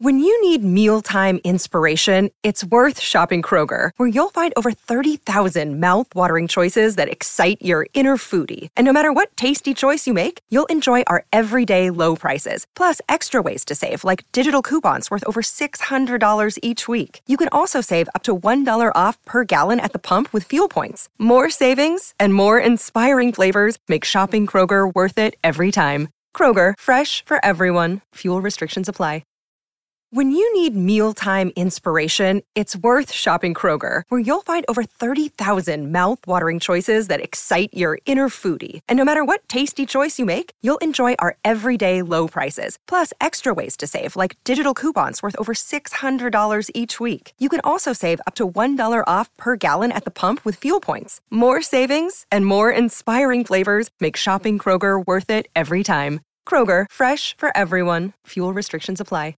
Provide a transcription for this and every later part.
When you need mealtime inspiration, it's worth shopping Kroger, where you'll find over 30,000 mouth-watering choices that excite your inner foodie. And no matter what tasty choice you make, you'll enjoy our everyday low prices, plus extra ways to save, like digital coupons worth over $600 each week. You can also save up to $1 off per gallon at the pump with fuel points. More savings and more inspiring flavors make shopping Kroger worth it every time. Kroger, fresh for everyone. Fuel restrictions apply. When you need mealtime inspiration, it's worth shopping Kroger, where you'll find over 30,000 mouth-watering choices that excite your inner foodie. And no matter what tasty choice you make, you'll enjoy our everyday low prices, plus extra ways to save, like digital coupons worth over $600 each week. You can also save up to $1 off per gallon at the pump with fuel points. More savings and more inspiring flavors make shopping Kroger worth it every time. Kroger, fresh for everyone. Fuel restrictions apply.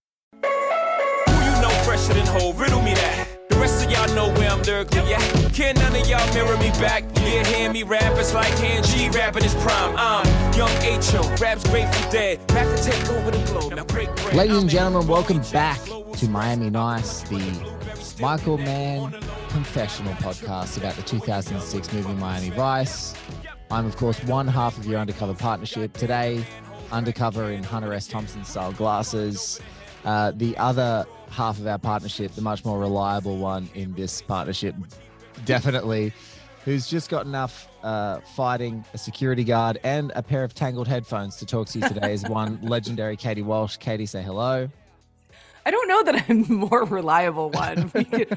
Fresher than whole, riddle me that. The rest of y'all know where I'm lyrically at. Can none of y'all mirror me back? Yeah, hear me rap, it's like hand G rapping his prime. I'm Young H.O., raps Grateful Dead. Back to take over the globe. Now break. Ladies and gentlemen, welcome back to Miami Nice, the Michael Mann confessional podcast about the 2006 movie Miami Vice. I'm, of course, one half of your undercover partnership. Today, undercover in Hunter S. Thompson style glasses. The other half of our partnership, the much more reliable one in this partnership, definitely, who's just got enough fighting a security guard and a pair of Tangled headphones to talk to you today is one legendary Katie Walsh. Katie, say hello. I don't know that I'm the more reliable one.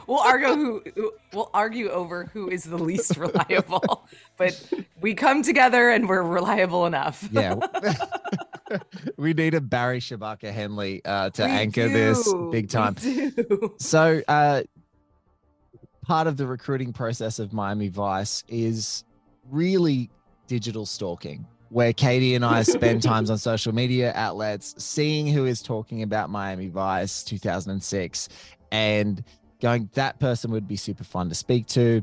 We'll argue over who is the least reliable, but we come together and we're reliable enough. Yeah. We need a Barry Shabaka Henley to anchor this big time. So part of the recruiting process of Miami Vice is really digital stalking, where Katie and I spend times on social media outlets seeing who is talking about Miami Vice 2006 and going, that person would be super fun to speak to.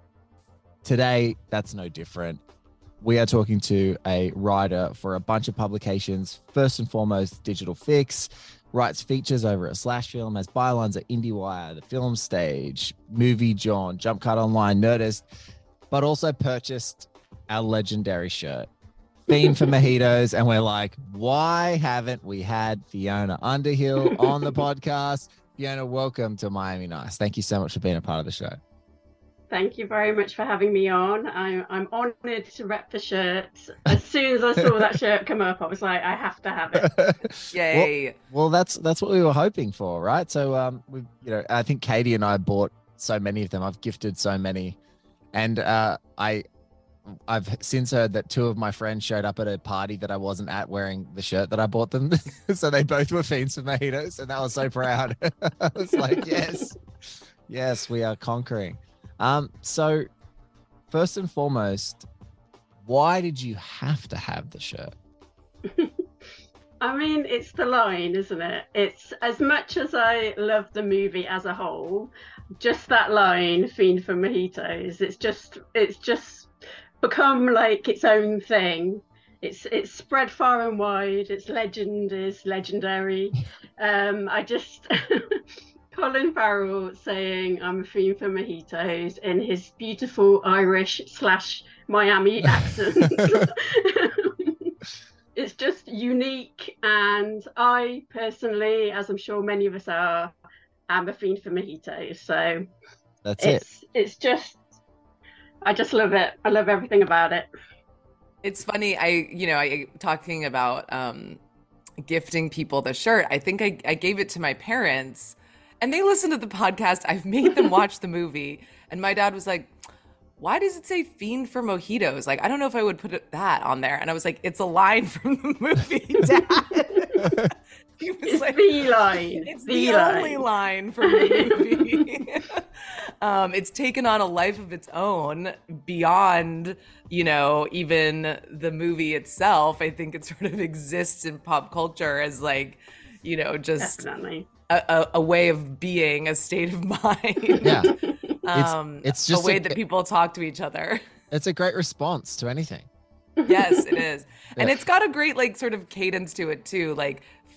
Today, that's no different. We are talking to a writer for a bunch of publications. First and foremost, Digital Fix, writes features over at Slash Film, has bylines at IndieWire, The Film Stage, Movie Jawn, Jump Cut Online, Nerdist, but also purchased our legendary shirt, Fiend for Mojitos. And we're like, why haven't we had Fiona Underhill on the podcast? Fiona, welcome to Miami Nice. Thank you so much for being a part of the show. Thank you very much for having me on. I'm honoured to rep the shirt. As soon as I saw that shirt come up, I was like, I have to have it. Yay! Well, that's what we were hoping for, right? So, I think Katie and I bought so many of them. I've gifted so many, and I've since heard that two of my friends showed up at a party that I wasn't at wearing the shirt that I bought them. So they both were Fiends for Mojitos, and I was so proud. I was like, yes, we are conquering. So first and foremost, why did you have to have the shirt? I mean, it's the line, isn't it? It's, as much as I love the movie as a whole, just that line, Fiend for Mojitos, it's just become like its own thing. It's spread far and wide. Its legend is legendary. Colin Farrell saying I'm a fiend for mojitos in his beautiful Irish / Miami accent. It's just unique, and I personally, as I'm sure many of us are, am a fiend for mojitos. So it's just, I just love it. I love everything about it. It's funny. I talking about gifting people the shirt. I think I gave it to my parents. And they listened to the podcast. I've made them watch the movie. And my dad was like, why does it say Fiend for Mojitos? Like, I don't know if I would put that on there. And I was like, it's a line from the movie, Dad. He was it's like, the line. It's the only line from the movie. It's taken on a life of its own beyond, even the movie itself. I think it sort of exists in pop culture as like, just... Definitely. A way of being, a state of mind. Yeah. It's just a way that people talk to each other. It's a great response to anything. Yes, it is. Yeah. And it's got a great sort of cadence to it too. Like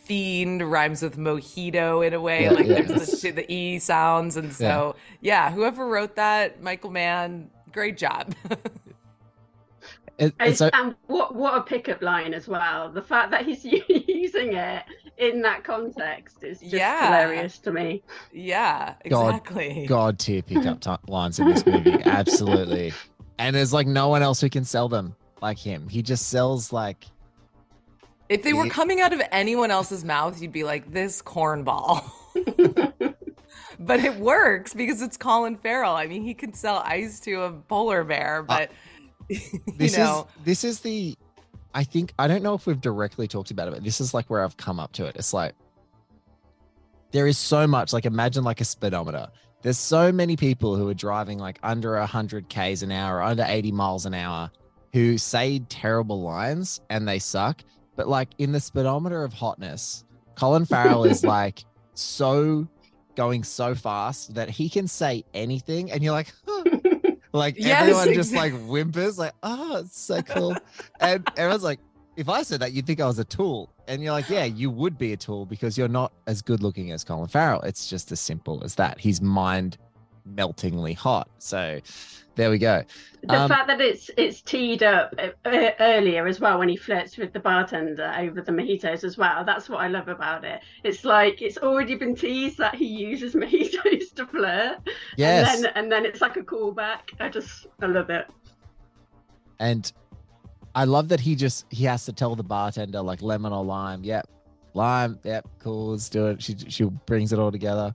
fiend rhymes with mojito in a way. Like there's the E sounds. And so, whoever wrote that, Michael Mann, great job. And what a pickup line as well. The fact that he's using it in that context is just hilarious to me. Yeah, exactly. God tier pickup lines in this movie. Absolutely. And there's like no one else who can sell them like him. He just sells like... If they were coming out of anyone else's mouth, you'd be like, this cornball. But it works because it's Colin Farrell. I mean, he can sell ice to a polar bear, but... This is the, I think, I don't know if we've directly talked about it, but this is like where I've come up to it. It's like, there is so much, like imagine like a speedometer. There's so many people who are driving like under 100 Ks an hour, or under 80 miles an hour, who say terrible lines and they suck. But like in the speedometer of hotness, Colin Farrell is like going so fast that he can say anything and you're like, huh. Like everyone just like whimpers, like, oh, it's so cool. And everyone's like, if I said that, you'd think I was a tool. And you're like, yeah, you would be a tool because you're not as good looking as Colin Farrell. It's just as simple as that. He's mind meltingly hot. So there we go. The fact that it's teed up earlier as well when he flirts with the bartender over the mojitos as well. That's what I love about it. It's like it's already been teased that he uses mojitos to flirt. Yes. And then it's like a callback. I love it. And I love that he has to tell the bartender like lemon or lime. Yep. Lime. Yep. Cool. Let's do it. She brings it all together.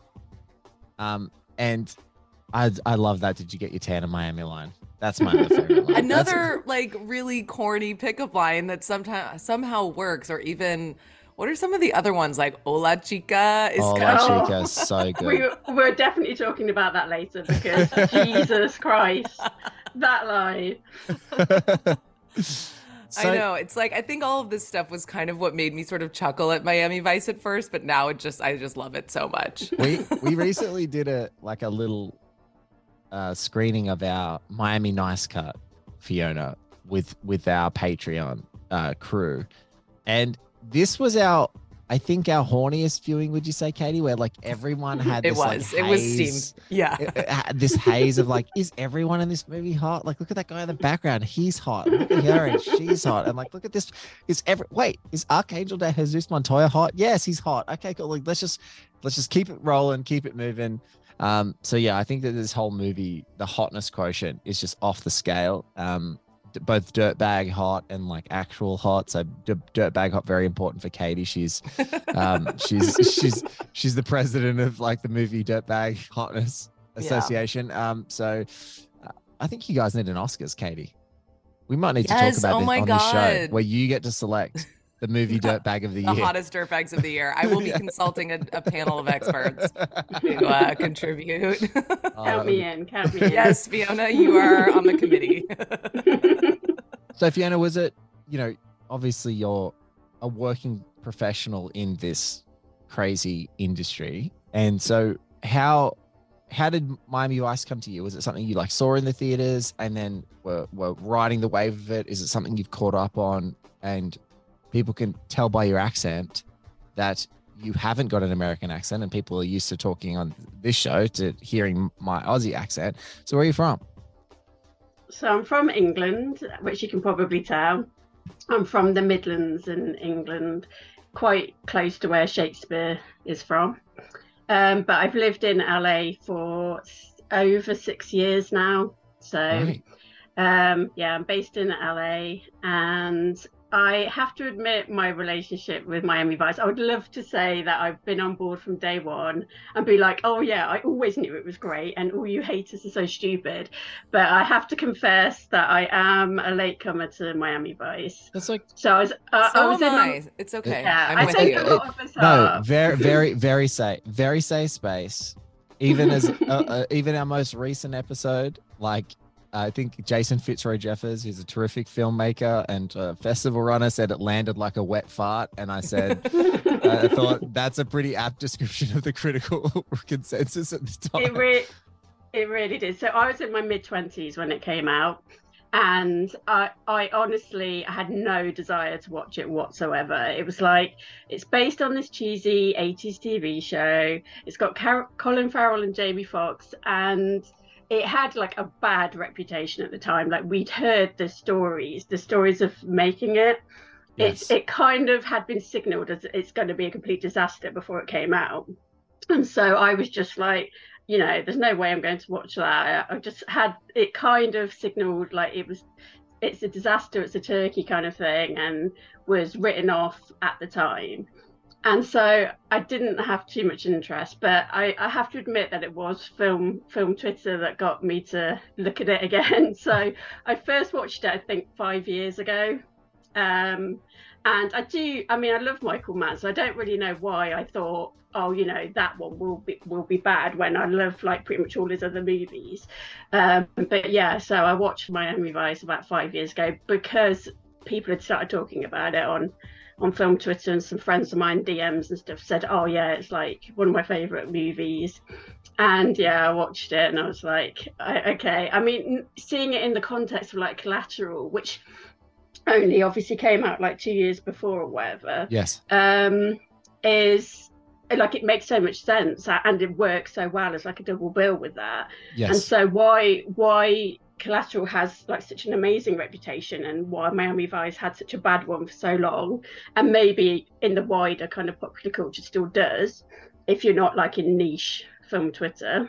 And I love that. Did you get your tan in Miami line? That's my other favorite line. Another like really corny pickup line that somehow works, or even what are some of the other ones like "Hola chica" is Chica is so good. We're definitely talking about that later because Jesus Christ, that line. I know. It's like I think all of this stuff was kind of what made me sort of chuckle at Miami Vice at first, but now I just love it so much. We recently did a little screening of our Miami Nice Cut, Fiona, with our Patreon crew, and this was our horniest viewing. Would you say, Katie? Where like everyone had this, it was steamed. Yeah, this haze of like, is everyone in this movie hot? Like, look at that guy in the background, he's hot. Look at her, and she's hot. And like, look at this. Is Archangel de Jesus Montoya hot? Yes, he's hot. Okay, cool. Like, let's just keep it rolling, keep it moving. So yeah, I think that this whole movie, the hotness quotient is just off the scale. Both dirtbag hot and like actual hot. So dirtbag hot, very important for Katie. She's the president of like the movie Dirtbag Hotness Association. So I think you guys need an Oscars, Katie. We might need to talk about this on the show where you get to select the movie Dirtbag of the Year. The hottest dirtbags of the year. I will be consulting a panel of experts to contribute. Count me in. Yes, Fiona, you are on the committee. So Fiona, was it, obviously you're a working professional in this crazy industry. And so how did Miami Vice come to you? Was it something you like saw in the theaters and then were riding the wave of it? Is it something you've caught up on and people can tell by your accent that you haven't got an American accent, and people are used to talking on this show to hearing my Aussie accent. So where are you from? So I'm from England, which you can probably tell. I'm from the Midlands in England, quite close to where Shakespeare is from. But I've lived in LA for over 6 years now. So right. I'm based in LA, and I have to admit my relationship with Miami Vice. I would love to say that I've been on board from day one and be like, oh yeah, I always knew it was great and all you haters are so stupid. But I have to confess that I am a latecomer to Miami Vice. That's like so. I was in. It's okay. Yeah, I'm I with think you. a lot of us are. No, very safe space. Even as even our most recent episode, like. I think Jason Fitzroy Jeffers, who's a terrific filmmaker and festival runner, said it landed like a wet fart. And I said, I thought that's a pretty apt description of the critical consensus at the time. It really did. So I was in my mid-20s when it came out. And I honestly had no desire to watch it whatsoever. It was like, it's based on this cheesy 80s TV show. It's got Colin Farrell and Jamie Foxx, and it had like a bad reputation at the time. Like, we'd heard the stories of making it. Yes. It kind of had been signaled as it's going to be a complete disaster before it came out. And so I was just like, you know, there's no way I'm going to watch that. I just had it kind of signaled like it's a disaster, it's a turkey kind of thing, and was written off at the time. And so I didn't have too much interest, but I have to admit that it was film Twitter that got me to look at it again. So I first watched it, I think, 5 years ago. And I love Michael Mann, so I don't really know why I thought, oh, you know, that one will be bad, when I love like pretty much all his other movies. But yeah, so I watched Miami Vice about 5 years ago because people had started talking about it on film Twitter, and some friends of mine, DMs and stuff, said, oh yeah, it's like one of my favorite movies. And yeah, I watched it and I was like, okay. I mean, seeing it in the context of like Collateral, which only obviously came out like 2 years before or whatever. Yes. Is like, it makes so much sense, and it works so well as like a double bill with that. Yes. And so why Collateral has like such an amazing reputation, and why Miami Vice had such a bad one for so long, and maybe in the wider kind of popular culture still does, if you're not like in niche film Twitter.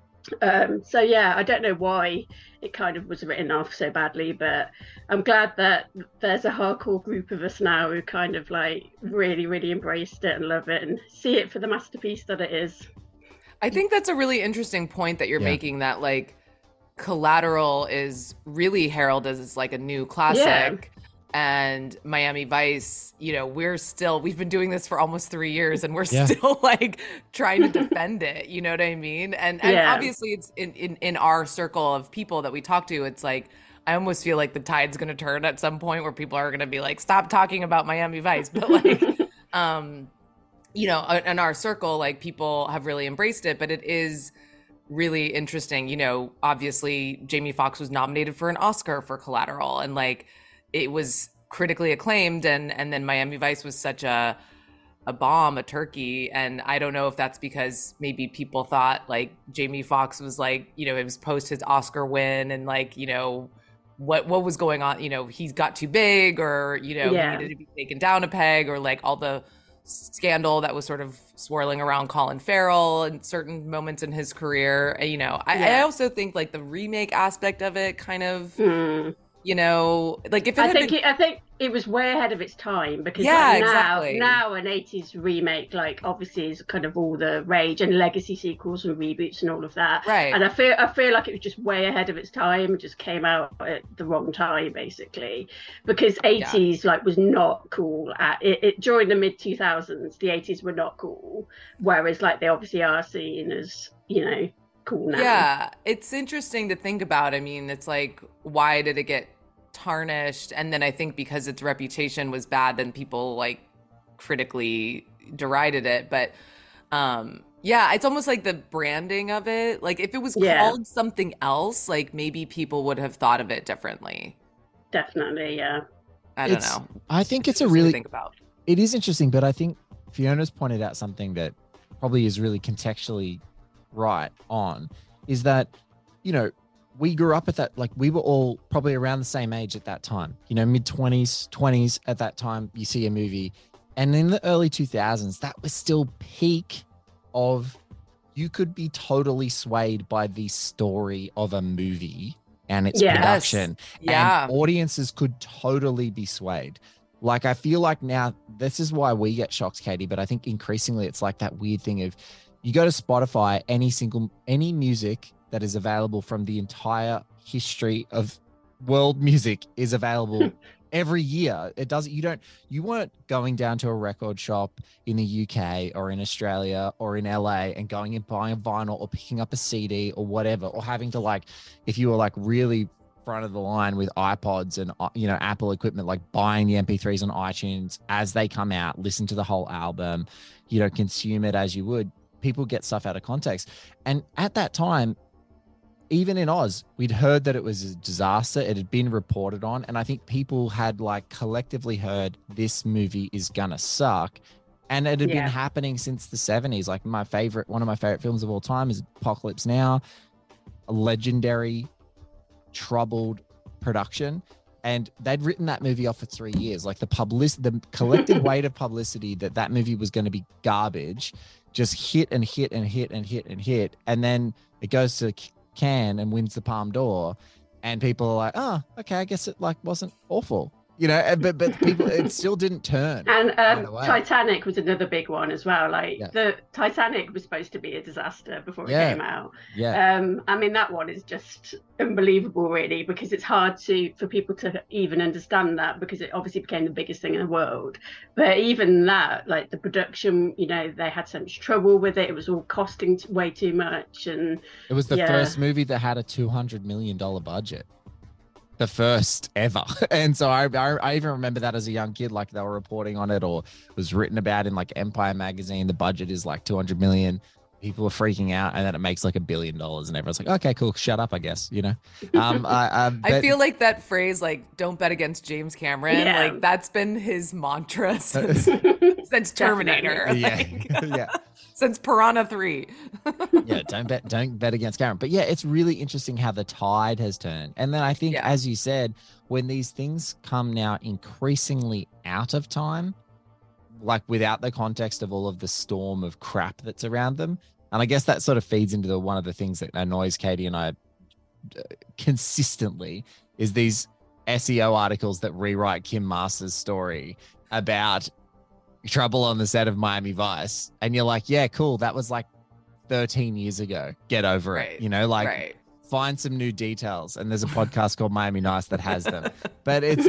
So yeah, I don't know why it kind of was written off so badly, but I'm glad that there's a hardcore group of us now who kind of like really, really embraced it and love it and see it for the masterpiece that it is. I think that's a really interesting point that you're making, that like Collateral is really heralded as like a new classic. And Miami Vice, you know, we've been doing this for almost 3 years and we're still like trying to defend it. You know what I mean? And obviously it's in our circle of people that we talk to, it's like, I almost feel like the tide's going to turn at some point where people are going to be like, stop talking about Miami Vice. But like, you know, in our circle, like people have really embraced it, but it is really interesting. You know, obviously Jamie Foxx was nominated for an Oscar for Collateral, and like, it was critically acclaimed, and then Miami Vice was such a bomb, a turkey. And I don't know if that's because maybe people thought like Jamie Foxx was like, you know, it was post his Oscar win, and like, you know, what was going on, you know, he's got too big, or, you know, he needed to be taken down a peg, or like all the scandal that was sort of swirling around Colin Farrell in certain moments in his career. You know, I also think like the remake aspect of it kind of you know, like if it I think it was way ahead of its time, because now an 80s remake, like obviously is kind of all the rage, and legacy sequels and reboots and all of that. Right. And I feel like it was just way ahead of its time. It just came out at the wrong time, basically, because 80s like was not cool at it during the mid 2000s. The 80s were not cool, whereas like they obviously are seen as, you know, cool now. Yeah, it's interesting to think about. I mean, it's like, why did it get tarnished? And then I think because its reputation was bad, then people like critically derided it. But yeah, it's almost like the branding of it. Like if it was called something else, like maybe people would have thought of it differently. Definitely, yeah. I don't know. I think it's think about. It is interesting, but I think Fiona's pointed out something that probably is really contextually right on, is that, you know, we grew up at that, like we were all probably around the same age at that time, you know, mid-20s at that time. You see a movie, and in the early 2000s, that was still peak of, you could be totally swayed by the story of a movie and its production, and audiences could totally be swayed. Like, I feel like now, this is why we get shocked, Katie, but I think increasingly it's like that weird thing of, you go to Spotify, any music that is available from the entire history of world music is available every year. You weren't going down to a record shop in the UK or in Australia or in LA and going and buying a vinyl or picking up a CD or whatever, or having to, like, if you were like really front of the line with iPods and, you know, Apple equipment, like buying the MP3s on iTunes as they come out, listen to the whole album, you know, consume it as you would. People get stuff out of context. And at that time, even in Oz, we'd heard that it was a disaster. It had been reported on. And I think people had like collectively heard this movie is gonna suck. And it had been happening since the 70s. Like one of my favorite films of all time is Apocalypse Now, a legendary, troubled production. And they'd written that movie off for 3 years. Like the collective weight of publicity that movie was going to be garbage just hit and hit and hit and hit and hit. And then it goes to Cannes and wins the Palme d'Or. And people are like, oh, okay, I guess it like wasn't awful. You know, but people, it still didn't turn. And Titanic was another big one as well. Like the Titanic was supposed to be a disaster before it came out. Yeah. I mean, that one is just unbelievable, really, because it's hard for people to even understand that, because it obviously became the biggest thing in the world. But even that, like the production, you know, they had so much trouble with it. It was all costing way too much, and it was the first movie that had a $200 million budget. The first ever. And so I even remember that as a young kid, like they were reporting on it, or it was written about in like Empire magazine. The budget is like 200 million. People are freaking out, and then it makes like $1 billion, and everyone's like, okay, cool, shut up, I guess, you know. I feel like that phrase, like, don't bet against James Cameron, like that's been his mantra since Terminator. Since Piranha 3. Don't bet against Cameron. But yeah, it's really interesting how the tide has turned. And then I think, as you said, when these things come now increasingly out of time, like without the context of all of the storm of crap that's around them. And I guess that sort of feeds into one of the things that annoys Katie and I consistently is these SEO articles that rewrite Kim Masters' story about trouble on the set of Miami Vice. And you're like, yeah, cool. That was like 13 years ago. Get over it. You know, like find some new details. And there's a podcast called Miami Nice that has them. But it's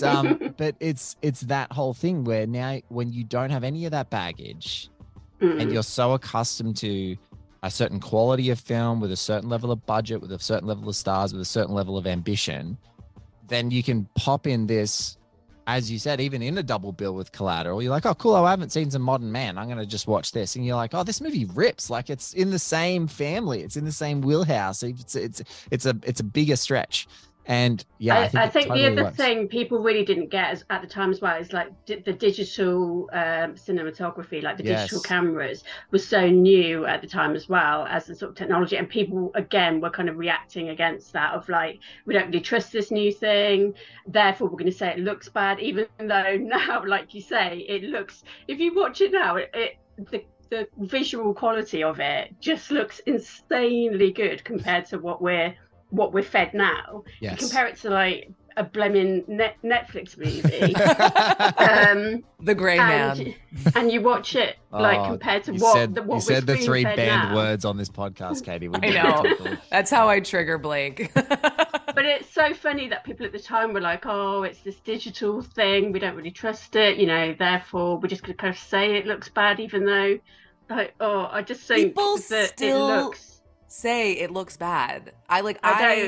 that whole thing where now when you don't have any of that baggage and you're so accustomed to a certain quality of film with a certain level of budget, with a certain level of stars, with a certain level of ambition, then you can pop in this, as you said, even in a double bill with Collateral, you're like, oh, cool, I haven't seen some Modern Man. I'm going to just watch this. And you're like, oh, this movie rips. Like it's in the same family. It's in the same wheelhouse. It's a bigger stretch. And yeah, I think totally the other thing people really didn't get at the time as well is like the digital cinematography, like the digital cameras was so new at the time as well as the sort of technology. And people, again, were kind of reacting against that of like, we don't really trust this new thing. Therefore, we're going to say it looks bad, even though now, like you say, it looks, if you watch it now, the visual quality of it just looks insanely good compared to what we're fed now. You compare it to like a blemmin Netflix movie, The Gray Man, and you watch it like compared to what you said the three banned words on this podcast, Katie. I know. That's how I trigger Blake. But it's so funny that people at the time were like, oh, it's this digital thing, we don't really trust it, you know, therefore we're just going to kind of say it looks bad, even though like, oh, I just think people that still it looks say it looks bad. I don't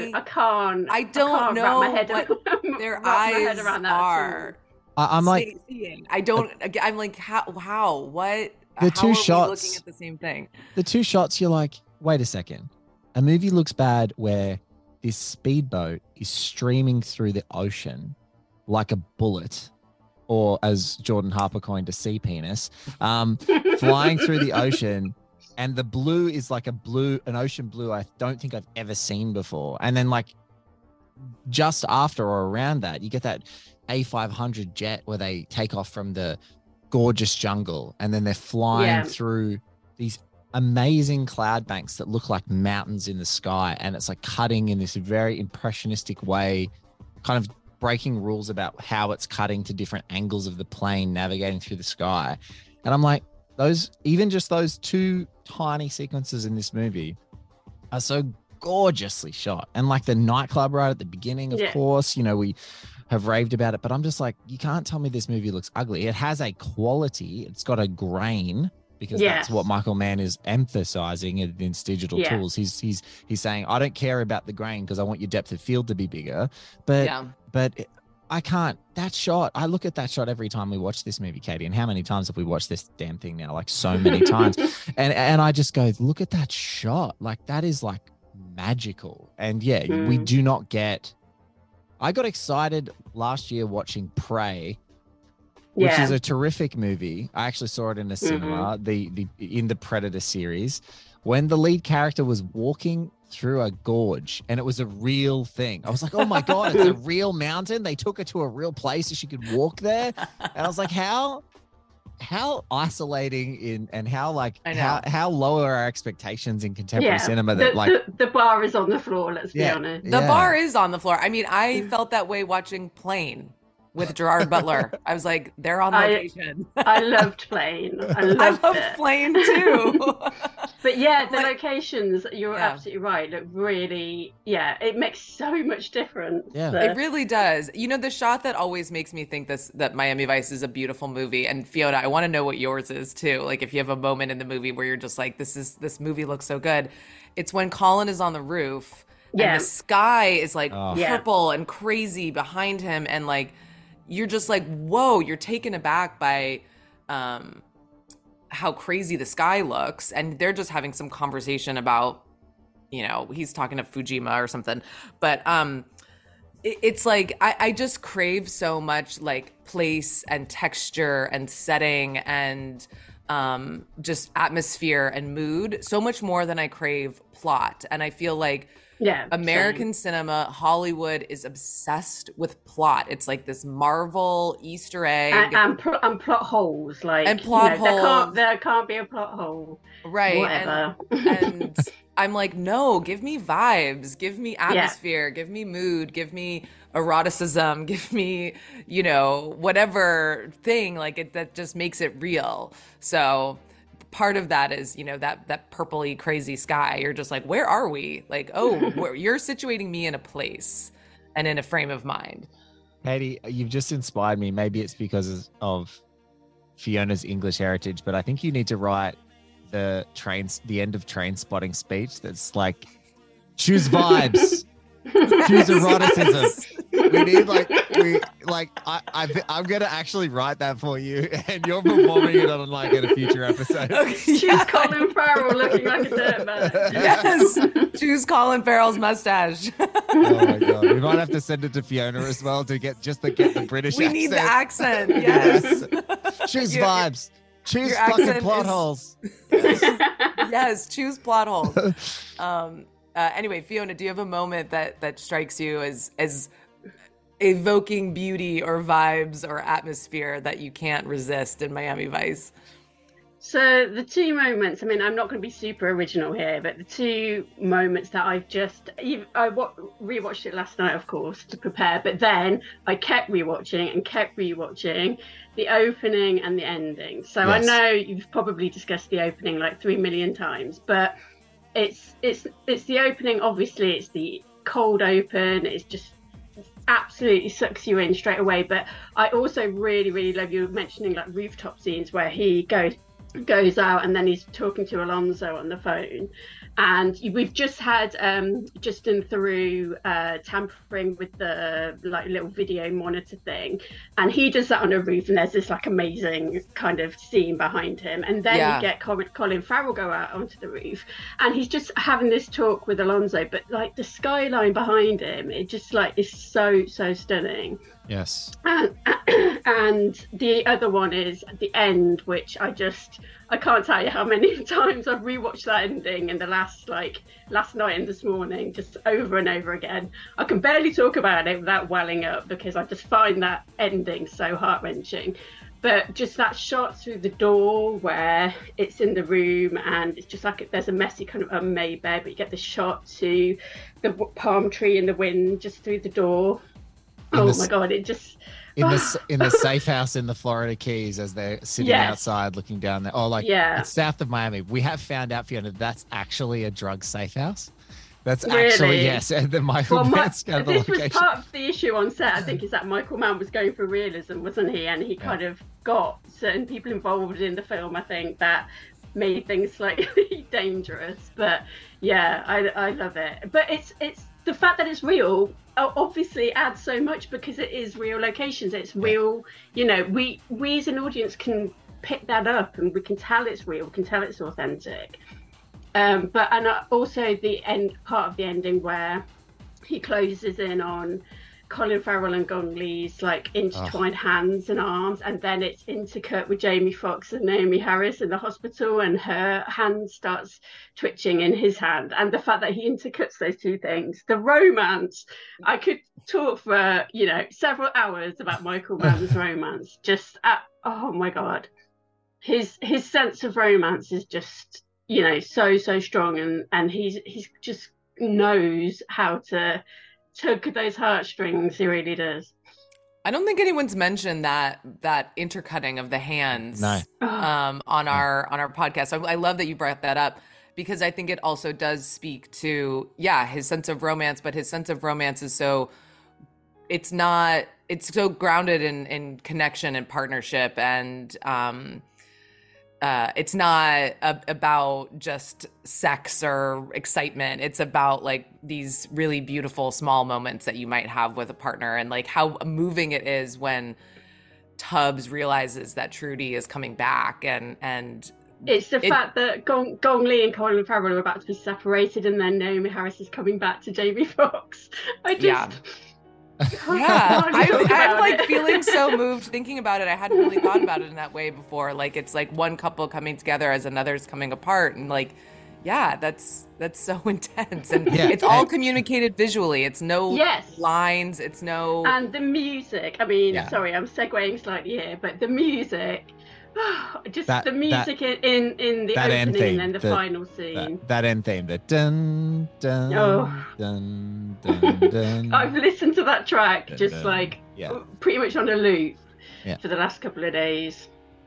know what their eyes are. I'm like seeing. I'm like, how what the two shots looking at the same thing. The two shots, you're like, wait a second. A movie looks bad where this speedboat is streaming through the ocean like a bullet, or as Jordan Harper coined, a sea penis, flying through the ocean. And the blue is like an ocean blue I don't think I've ever seen before. And then like just after or around that, you get that A500 jet where they take off from the gorgeous jungle and then they're flying through these amazing cloud banks that look like mountains in the sky. And it's like cutting in this very impressionistic way, kind of breaking rules about how it's cutting to different angles of the plane, navigating through the sky. And I'm like, even just those two tiny sequences in this movie are so gorgeously shot. And like the nightclub right at the beginning, of course, you know, we have raved about it, but I'm just like, you can't tell me this movie looks ugly. It has a quality. It's got a grain, because that's what Michael Mann is emphasizing in its digital tools. He's saying, I don't care about the grain because I want your depth of field to be bigger. But I can't. That shot, I look at that shot every time we watch this movie, Katie. And how many times have we watched this damn thing now? Like so many times. And I just go, look at that shot. Like that is like magical. And yeah, we do not get. I got excited last year watching Prey, which is a terrific movie. I actually saw it in a cinema, in the Predator series, when the lead character was walking through a gorge and it was a real thing. I was like, oh my God, it's a real mountain. They took her to a real place so she could walk there. And I was like, how isolating and how low are our expectations in contemporary cinema that the bar is on the floor, let's be honest. The bar is on the floor. I mean, I felt that way watching Plane with Gerard Butler. I was like, they're on location. I loved Plane. I loved Plane too. But yeah, the locations, you're absolutely right. Look, really, it makes so much difference. Yeah, it really does. You know, the shot that always makes me think that Miami Vice is a beautiful movie. And Fiona, I want to know what yours is too. Like, if you have a moment in the movie where you're just like, this movie looks so good. It's when Colin is on the roof and the sky is like purple and crazy behind him, and like, you're just like, whoa, you're taken aback by how crazy the sky looks. And they're just having some conversation about, you know, he's talking to Fujima or something. But it's like, I just crave so much like place and texture and setting and just atmosphere and mood, so much more than I crave plot. And I feel like American cinema, Hollywood is obsessed with plot. It's like this Marvel Easter egg and plot holes, like, and plot holes. There can't be a plot hole, right? Whatever. And I'm like, no, give me vibes, give me atmosphere, give me mood, give me eroticism, give me, you know, whatever thing like that just makes it real. So part of that is, you know, that purpley crazy sky. You're just like, where are we? Like, oh, you're situating me in a place and in a frame of mind. Katie, you've just inspired me. Maybe it's because of Fiona's English heritage, but I think you need to write the end of Trainspotting speech that's like, choose vibes. Choose eroticism. We need I'm gonna actually write that for you, and you're performing it on like in a future episode. Okay, choose Colin Farrell looking like a dirt man. Yes, choose Colin Farrell's mustache. Oh my God, we might have to send it to Fiona as well to get the British. We need the accent. Yes. Choose vibes. Choose fucking plot holes. Yes, choose plot holes. Anyway, Fiona, do you have a moment that strikes you as evoking beauty or vibes or atmosphere that you can't resist in Miami Vice? So the two moments, I mean, I'm not going to be super original here, but the two moments that I rewatched it last night, of course, to prepare, but then I kept rewatching the opening and the ending. So yes. I know you've probably discussed the opening like 3 million times, but it's the opening. Obviously, it's the cold open. It's just absolutely sucks you in straight away. But I also really, really love you mentioning like rooftop scenes where he goes out and then he's talking to Alonso on the phone. And we've just had Justin Theroux tampering with the like little video monitor thing, and he does that on a roof, and there's this like amazing kind of scene behind him, and then you get Colin Farrell go out onto the roof, and he's just having this talk with Alonso, but like the skyline behind him, it just like is so stunning. Yes. And the other one is at the end, which I can't tell you how many times I've rewatched that ending in the last night and this morning, just over and over again. I can barely talk about it without welling up because I just find that ending so heart-wrenching. But just that shot through the door where it's in the room and it's just like there's a messy kind of unmade bed, but you get the shot to the palm tree in the wind just through the door. My God, it just... In the safe house in the Florida Keys as they're sitting outside looking down there. It's south of Miami. We have found out, Fiona, that's actually a drug safe house. That's actually, yes. And the Michael Mann scandal this location. Was part of the issue on set, I think, is that Michael Mann was going for realism, wasn't he? And he kind of got certain people involved in the film, I think, that made things slightly dangerous. But yeah, I love it. But it's the fact that it's real obviously adds so much because it is real locations. It's real, you know, we as an audience can pick that up and we can tell it's real, we can tell it's authentic. Also the end part of the ending where he closes in on Colin Farrell and Gong Li's like intertwined hands and arms, and then it's intercut with Jamie Foxx and Naomi Harris in the hospital, and her hand starts twitching in his hand, and the fact that he intercuts those two things, the romance. I could talk for several hours about Michael Mann's romance. Oh my god, his sense of romance is just so strong, and he's just knows how to tug those heartstrings. He really does. I don't think anyone's mentioned that intercutting of the hands no. on our podcast. I love that you brought that up, because I think it also does speak to his sense of romance, but his sense of romance is it's so grounded in connection and partnership, and it's not about just sex or excitement. It's about like these really beautiful small moments that you might have with a partner, and like how moving it is when Tubbs realizes that Trudy is coming back, and it's the fact that Gong Li and Colin Farrell are about to be separated, and then Naomi Harris is coming back to Jamie Foxx. I'm like feeling so moved thinking about it. I hadn't really thought about it in that way before. Like it's like one couple coming together as another's coming apart, and like, that's so intense, and it's all communicated visually. It's no lines. It's no. And the music. I mean, sorry, I'm segueing slightly here, but the music. The music in the opening theme, and then the final scene. That end theme, the dun dun dun dun dun. I've listened to that track pretty much on a loop for the last couple of days.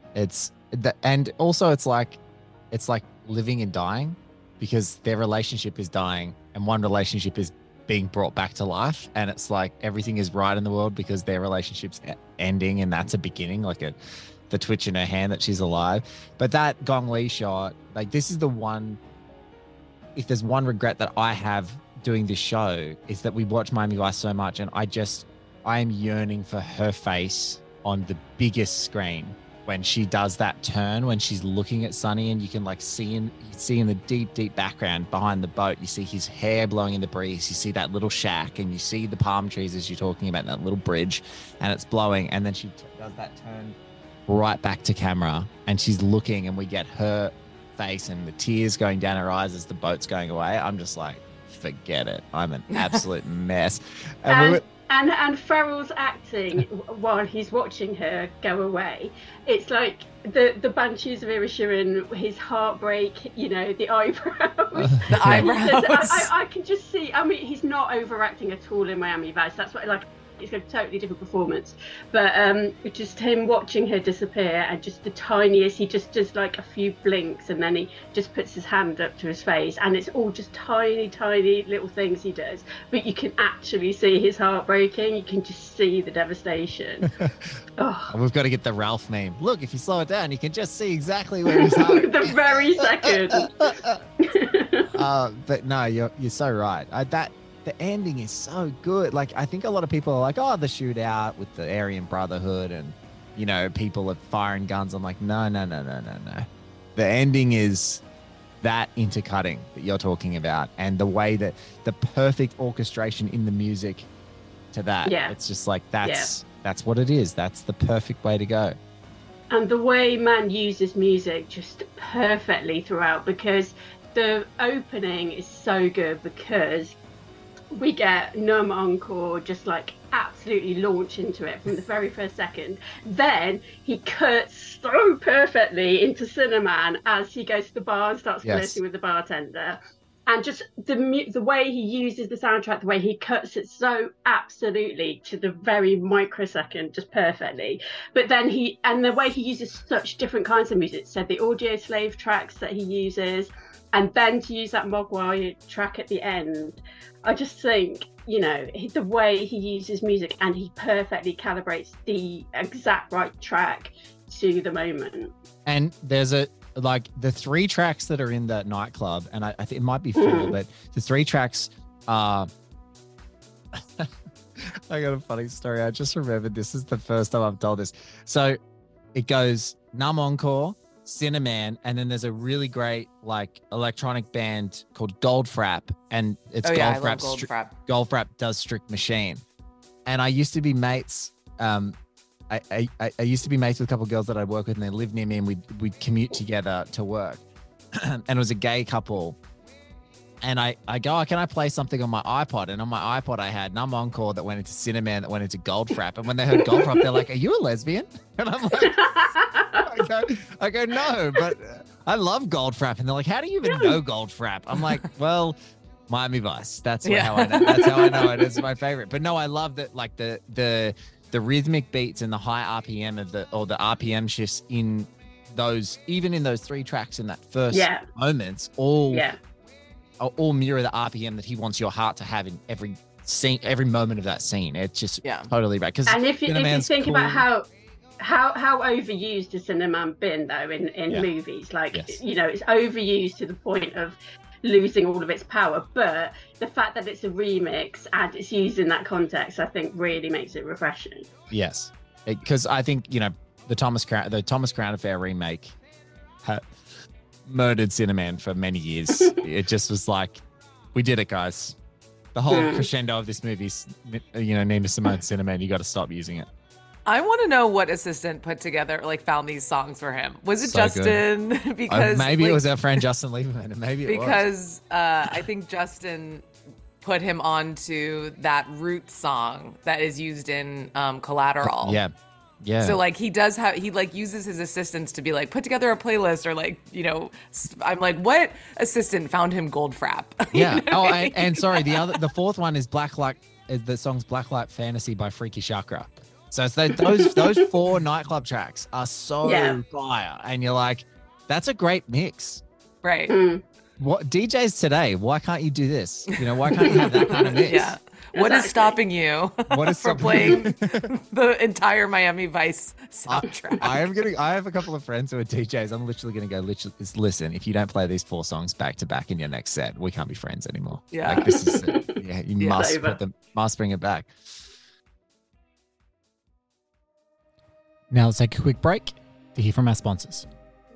And also it's like living and dying, because their relationship is dying and one relationship is being brought back to life, and it's like everything is right in the world because their relationship's ending, and that's a beginning, like the twitch in her hand that she's alive. But that Gong Li shot, like, this is the one, if there's one regret that I have doing this show, is that we watch Miami Vice so much, and I am yearning for her face on the biggest screen when she does that turn, when she's looking at Sonny, and you can like see in the deep background behind the boat, you see his hair blowing in the breeze, you see that little shack, and you see the palm trees as you're talking about, that little bridge, and it's blowing, and then she does that turn right back to camera, and she's looking, and we get her face and the tears going down her eyes as the boat's going away. I'm just like, forget it. I'm an absolute mess. And Farrell's acting while he's watching her go away, it's like the Banshees of Inisherin, his heartbreak, the eyebrows. The eyebrows. I can just see, I mean, he's not overacting at all in Miami Vice. That's what, like, it's a totally different performance, but just him watching her disappear, and just the tiniest, he just does like a few blinks, and then he just puts his hand up to his face, and it's all just tiny little things he does, but you can actually see his heart breaking. You can just see the devastation. We've got to get the Ralph meme. Look, if you slow it down, you can just see exactly where his heart the very second. But no, you're so right. The ending is so good. Like, I think a lot of people are like, oh, the shootout with the Aryan Brotherhood, and people are firing guns. I'm like, no. The ending is that intercutting that you're talking about, and the way that the perfect orchestration in the music to that. Yeah. It's just like that's what it is. That's the perfect way to go. And the way Mann uses music just perfectly throughout, because the opening is so good, because we get Numb Encore just like absolutely launch into it from the very first second. Then he cuts so perfectly into Cinnamon as he goes to the bar and starts flirting with the bartender. And just the way he uses the soundtrack, the way he cuts it so absolutely to the very microsecond, just perfectly. But then the way he uses such different kinds of music. So the Audio Slave tracks that he uses, and then to use that Mogwai track at the end. I just think, the way he uses music, and he perfectly calibrates the exact right track to the moment. And there's the 3 tracks that are in the nightclub, and I think it might be 4, but the 3 tracks are... I got a funny story. I just remembered this is the first time I've told this. So it goes Numb Encore, Cinnamon, and then there's a really great like electronic band called Goldfrapp, and it's Goldfrapp does Strict Machine. And I used to be mates. I used to be mates with a couple of girls that I work with, and they lived near me, and we'd commute together to work. And it was a gay couple. And I go, oh, can I play something on my iPod? And on my iPod, I had Numb Encore that went into Cinnamon, that went into Goldfrapp. And when they heard Goldfrapp, they're like, are you a lesbian? And I'm like, I go, no, but I love Goldfrapp. And they're like, how do you even know Goldfrapp? I'm like, well, Miami Vice. That's how I know. That's how I know it. It's my favorite. But no, I love that, like the rhythmic beats and the high RPM the RPM shifts in those, even in those 3 tracks in that first moments, all mirror the RPM that he wants your heart to have in every scene, every moment of that scene. It's just totally right. And if you think about how overused has Cinnamon been though in movies, like it's overused to the point of losing all of its power, but the fact that it's a remix and it's used in that context, I think really makes it refreshing. Yes, because I think the Thomas Crown Affair remake murdered Cinnamon for many years. It just was like, we did it, guys. The whole crescendo of this movie's, Nina Simone Cinnamon. You got to stop using it. I want to know what assistant put together, found these songs for him. Was it so Justin? Because maybe it was our friend Justin Lieberman, and maybe it was. I think Justin put him onto that Root song that is used in Collateral. Yeah. So he does have, he uses his assistants to be put together a playlist, or I'm like, what assistant found him Goldfrapp? Yeah. And sorry, the fourth one is the song's Blacklight Fantasy by Freaky Chakra. So it's those 4 nightclub tracks are so fire, and you're like, that's a great mix, right? What DJs today? Why can't you do this? Why can't you have that kind of mix? Yeah. What is stopping you from playing the entire Miami Vice soundtrack? I have a couple of friends who are DJs. I'm literally going to go, listen, if you don't play these 4 songs back to back in your next set, we can't be friends anymore. Yeah. This is it. You must bring it back. Now let's take a quick break to hear from our sponsors.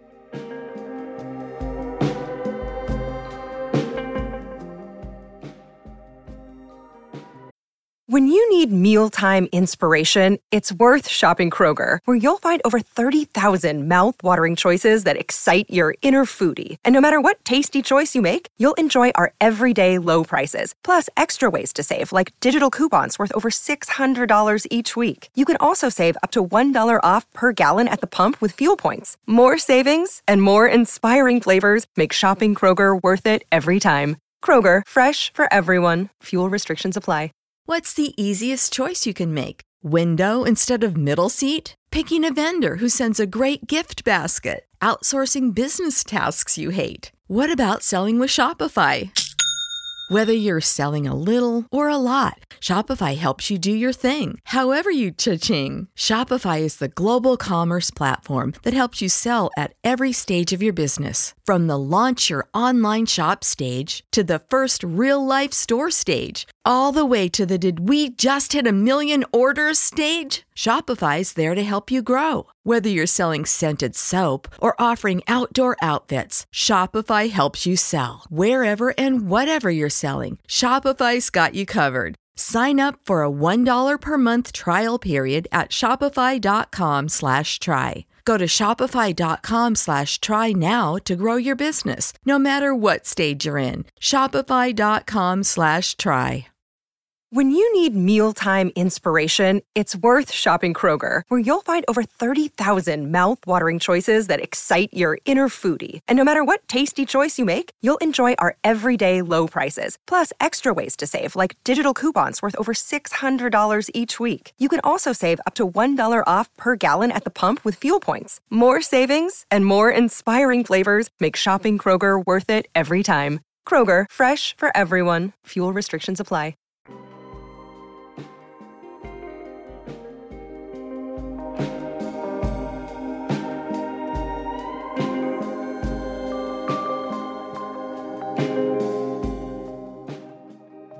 When you need mealtime inspiration, it's worth shopping Kroger, where you'll find over 30,000 mouth-watering choices that excite your inner foodie. And no matter what tasty choice you make, you'll enjoy our everyday low prices, plus extra ways to save, like digital coupons worth over $600 each week. You can also save up to $1 off per gallon at the pump with fuel points. More savings and more inspiring flavors make shopping Kroger worth it every time. Kroger, fresh for everyone. Fuel restrictions apply. What's the easiest choice you can make? Window instead of middle seat? Picking a vendor who sends a great gift basket? Outsourcing business tasks you hate? What about selling with Shopify? Whether you're selling a little or a lot, Shopify helps you do your thing, however you cha-ching. Shopify is the global commerce platform that helps you sell at every stage of your business. From the launch your online shop stage to the first real-life store stage, all the way to the did we just hit 1 million orders stage. Shopify's there to help you grow. Whether you're selling scented soap or offering outdoor outfits, Shopify helps you sell. Wherever and whatever you're selling, Shopify's got you covered. Sign up for a $1 per month trial period at shopify.com/try. Go to shopify.com/try now to grow your business, no matter what stage you're in. Shopify.com/try. When you need mealtime inspiration, it's worth shopping Kroger, where you'll find over 30,000 mouth-watering choices that excite your inner foodie. And no matter what tasty choice you make, you'll enjoy our everyday low prices, plus extra ways to save, like digital coupons worth over $600 each week. You can also save up to $1 off per gallon at the pump with fuel points. More savings and more inspiring flavors make shopping Kroger worth it every time. Kroger, fresh for everyone. Fuel restrictions apply.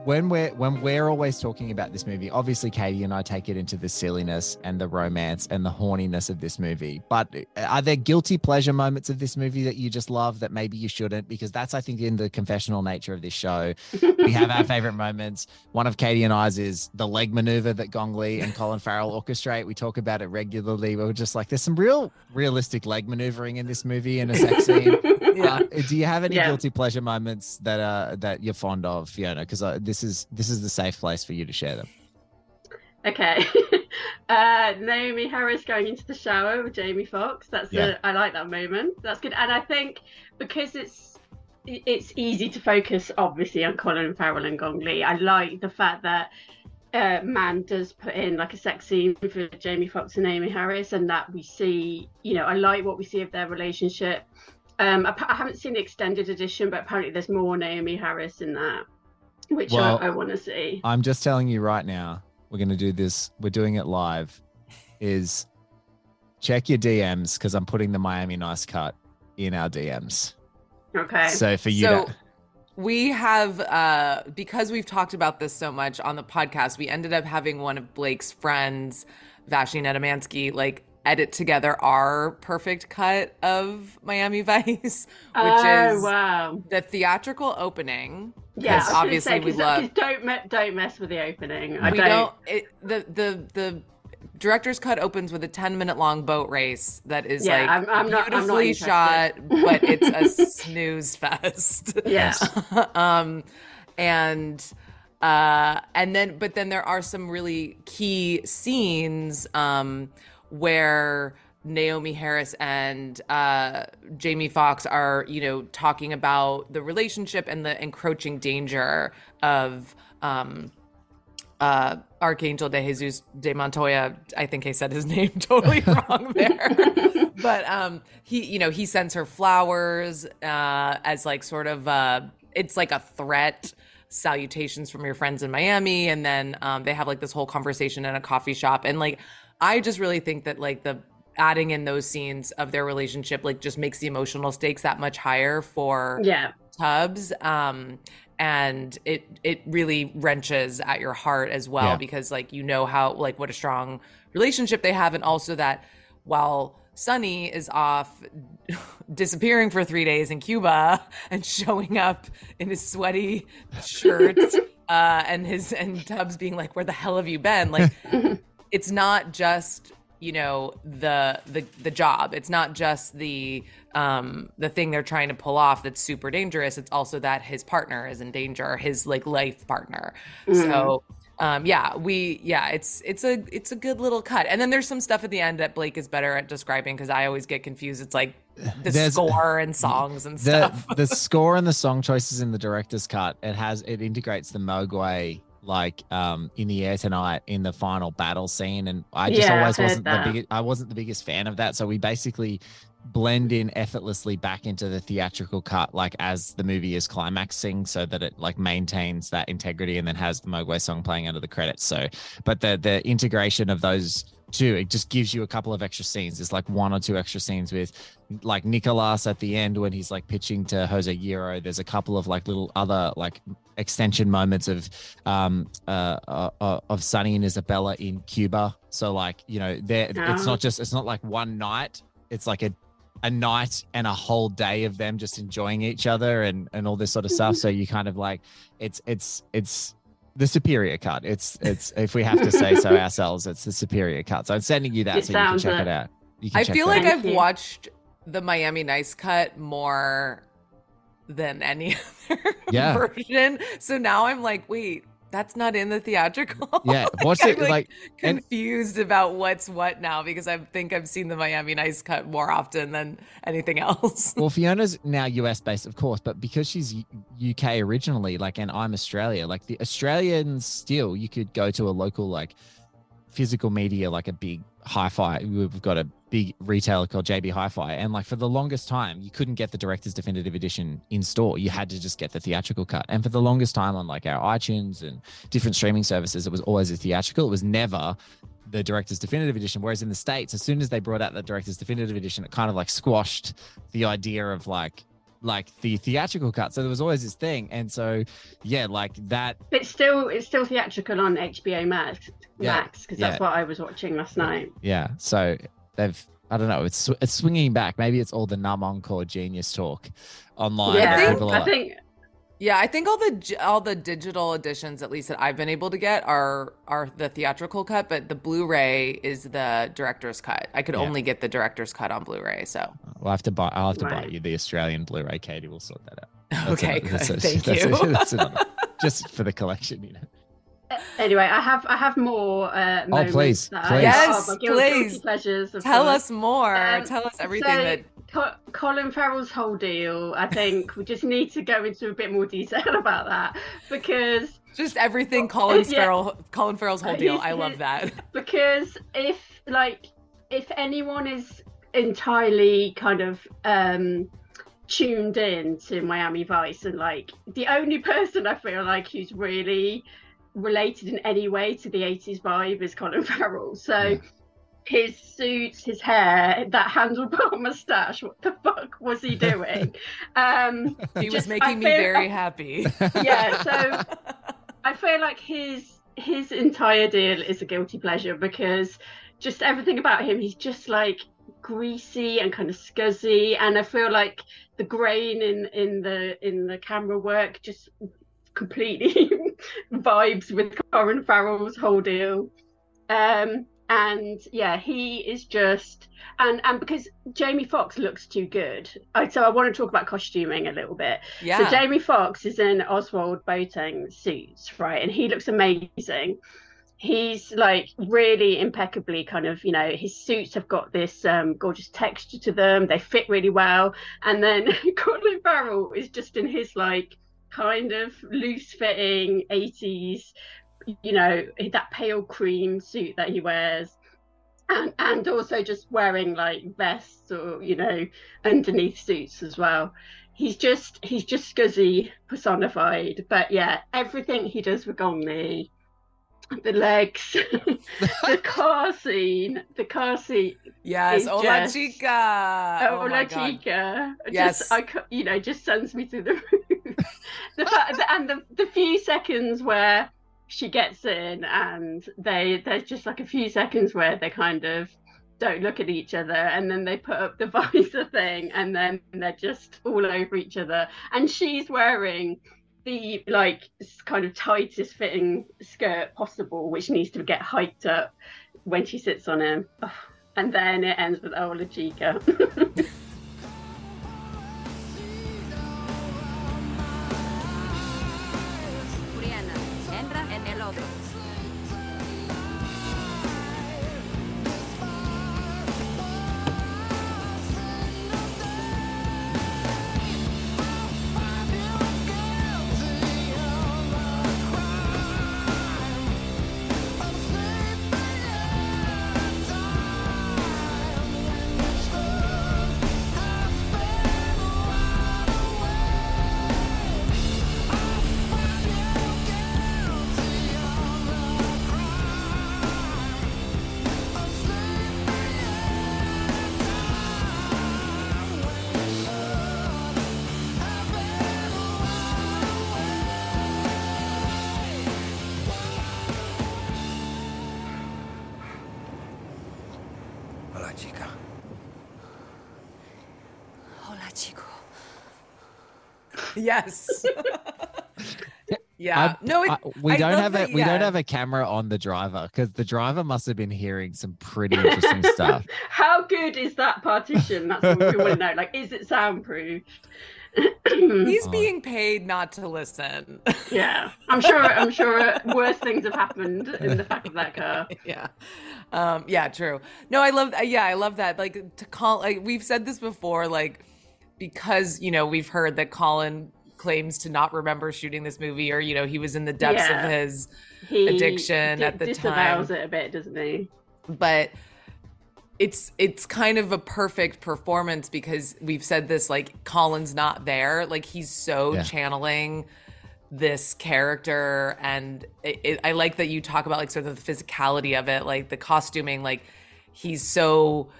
when we're always talking about this movie, obviously Katie and I take it into the silliness and the romance and the horniness of this movie. But are there guilty pleasure moments of this movie that you just love that maybe you shouldn't? Because that's, I think, in the confessional nature of this show. We have our favorite moments. One of Katie and I's is the leg maneuver that Gong Li and Colin Farrell orchestrate. We talk about it regularly. We're just like, there's some realistic leg maneuvering in this movie in a sex scene. Yeah. Do you have any guilty pleasure moments that you're fond of, Fiona? Because this is the safe place for you to share them. Okay. Naomi Harris going into the shower with Jamie Foxx. I like that moment. That's good. And I think because it's easy to focus obviously on Colin Farrell and Gong Li, I like the fact that Man does put in like a sex scene for Jamie Foxx and Naomi Harris, and that we see, I like what we see of their relationship. I haven't seen the extended edition, but apparently there's more Naomi Harris in that, which I want to see. I'm just telling you right now, we're going to do this. We're doing it live. Is check your DMs because I'm putting the Miami Nice cut in our DMs. Okay. So for you we have, because we've talked about this so much on the podcast, we ended up having one of Blake's friends, Vashti Nedemansky, edit together our perfect cut of Miami Vice, which is the theatrical opening. Yeah, obviously we love. Don't mess with the opening. The director's cut opens with a 10-minute long boat race that is beautifully shot, but it's a snooze fest. Yeah. And then there are some really key scenes where Naomi Harris and Jamie Foxx are, talking about the relationship and the encroaching danger of Arcangel de Jesus de Montoya. I think I said his name totally wrong there. But he sends her flowers as it's like a threat. Salutations from your friends in Miami, and then they have this whole conversation in a coffee shop, and I just really think that the adding in those scenes of their relationship just makes the emotional stakes that much higher for Tubbs, and it really wrenches at your heart as well, because how what a strong relationship they have, and also that while Sonny is off disappearing for 3 days in Cuba and showing up in his sweaty shirt and Tubbs being like, where the hell have you been? It's not just, the job. It's not just the thing they're trying to pull off that's super dangerous. It's also that his partner is in danger, his life partner. So it's a good little cut. And then there's some stuff at the end that Blake is better at describing, because I always get confused. It's the score and songs and stuff. The score and the song choices in the director's cut, it integrates the Mogwai In the Air Tonight in the final battle scene, and I just always wasn't the biggest fan of that. So we basically blend in effortlessly back into the theatrical cut as the movie is climaxing, so that it maintains that integrity and then has the Mogwai song playing under the credits. So but the integration of those two, it just gives you a couple of extra scenes. There's one or two extra scenes with Nicolas at the end when he's pitching to Jose Guerrero. There's a couple of little other extension moments of Sonny and Isabella in Cuba. So it's not one night, it's a night and a whole day of them just enjoying each other and all this sort of stuff. So you kind of it's the superior cut. It's if we have to say so ourselves, it's the superior cut. So I'm sending you that so you can check it out. I feel I've watched the Miami Nice cut more than any other version. So now I'm wait, that's not in the theatrical. Yeah, watch it. I'm confused about what's what now, because I think I've seen the Miami Nice cut more often than anything else. Well, Fiona's now US based, of course, but because she's UK originally, and I'm Australia, the Australians still, you could go to a local physical media, a big hi-fi. We've got a big retailer called JB Hi-Fi, and for the longest time you couldn't get the director's definitive edition in store. You had to just get the theatrical cut, and for the longest time on our iTunes and different streaming services, it was always a theatrical. It was never the director's definitive edition. Whereas in the States, as soon as they brought out the director's definitive edition, it kind of squashed the idea of like the theatrical cut. So there was always this thing. And so, yeah, like that. It's still theatrical on HBO Max because that's what I was watching last night. Yeah. So I don't know. It's swinging back. Maybe it's all the Numb Encore genius talk online. Yeah, I think. Yeah, I think all the digital editions, at least that I've been able to get, are the theatrical cut, but the Blu-ray is the director's cut. I could only get the director's cut on Blu-ray, so I'll have to buy you the Australian Blu-ray. Katie will sort that out. Okay, good. Thank you. That's another, just for the collection, you know. Anyway, I have more moments. Please. Yes, guilty pleasures. Tell us more. Tell us everything that. Colin Farrell's whole deal, I think we just need to go into a bit more detail about that, because just everything Colin Farrell's whole deal. I love that. Because if anyone is entirely kind of tuned in to Miami Vice, and like the only person I feel like who's really related in any way to the 80s vibe is Colin Farrell. So his suits, his hair, that handlebar mustache, what the fuck was he doing? He was making me very happy. Yeah, so I feel like his entire deal is a guilty pleasure, because just everything about him, he's just like greasy and kind of scuzzy, and I feel like the grain in the camera work just completely vibes with Colin Farrell's whole deal. And yeah, he is just, and because Jamie Foxx looks too good. So I want to talk about costuming a little bit. Yeah. So Jamie Foxx is in Oswald Boateng suits, right? And he looks amazing. He's like really impeccably kind of, you know, his suits have got this gorgeous texture to them. They fit really well. And then Colin Farrell is just in his like kind of loose fitting 80s, you know, that pale cream suit that he wears, and also just wearing like vests or, you know, underneath suits as well. He's just scuzzy personified. But yeah, everything he does with Gong Li, the legs, the car scene. Yes, Hola Chica. Hola Chica. Yes. Just sends me through the roof. The few seconds where she gets in, and there's just like a few seconds where they kind of don't look at each other, and then they put up the visor thing, and then they're just all over each other, and she's wearing the like kind of tightest fitting skirt possible, which needs to get hiked up when she sits on him. And then it ends with Hola Chica. Yes. Yeah. We don't have a camera on the driver, because the driver must have been hearing some pretty interesting stuff. How good is that partition? That's what we want to know. Like, is it soundproofed? He's being paid not to listen. Yeah, I'm sure worse things have happened in the back of that car. Yeah. Yeah, true. No, I love that. Like, to call, like, we've said this before, like, because, you know, we've heard that Colin claims to not remember shooting this movie, or, you know, he was in the depths of his addiction at the time. He disavows it a bit, doesn't he? But it's kind of a perfect performance, because we've said this, like, Colin's not there. Like, he's so channeling this character, and I like that you talk about, like, sort of the physicality of it, like the costuming, like he's so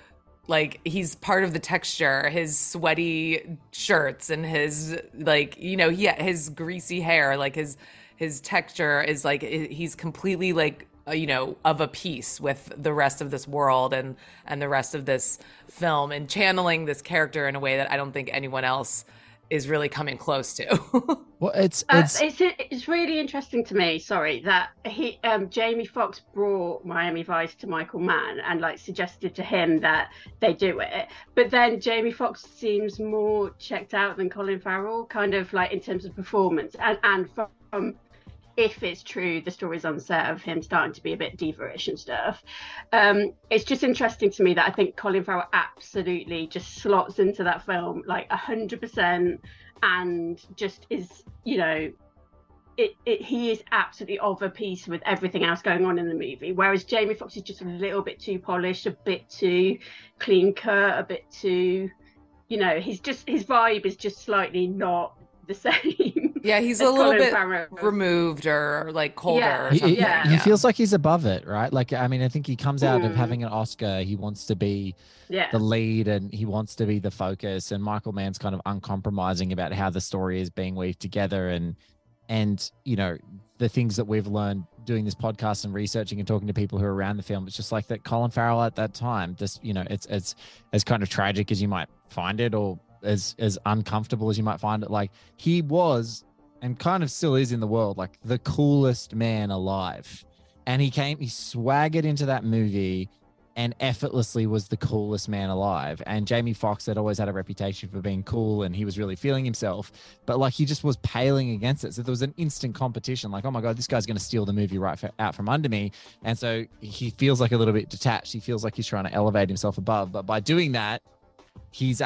like he's part of the texture, his sweaty shirts and his like, you know, his greasy hair, like his texture is like, he's completely like, you know, of a piece with the rest of this world and the rest of this film, and channeling this character in a way that I don't think anyone else is really coming close to. Well, it's really interesting to me. Sorry, that Jamie Foxx brought Miami Vice to Michael Mann and like suggested to him that they do it, but then Jamie Foxx seems more checked out than Colin Farrell, kind of like in terms of performance and from. If it's true, the stories on set of him starting to be a bit diva-ish and stuff. It's just interesting to me that I think Colin Farrell absolutely just slots into that film like 100% and just is, you know, he is absolutely of a piece with everything else going on in the movie. Whereas Jamie Foxx is just a little bit too polished, a bit too clean cut, a bit too, you know, his vibe is just slightly not the same. Yeah, he's a little bit removed or like colder. Yeah. He feels like he's above it, right? Like, I mean, I think he comes out of having an Oscar. He wants to be the lead and he wants to be the focus. And Michael Mann's kind of uncompromising about how the story is being weaved together. And you know, the things that we've learned doing this podcast and researching and talking to people who are around the film, it's just like that Colin Farrell at that time, just, you know, it's as kind of tragic as you might find it, or as uncomfortable as you might find it. Like, he was and kind of still is in the world like the coolest man alive, and he swaggered into that movie and effortlessly was the coolest man alive. And Jamie Foxx had always had a reputation for being cool, and he was really feeling himself, but like he just was paling against it. So there was an instant competition, like, oh my God, this guy's going to steal the movie out from under me. And so he feels like a little bit detached. He feels like he's trying to elevate himself above, but by doing that, he's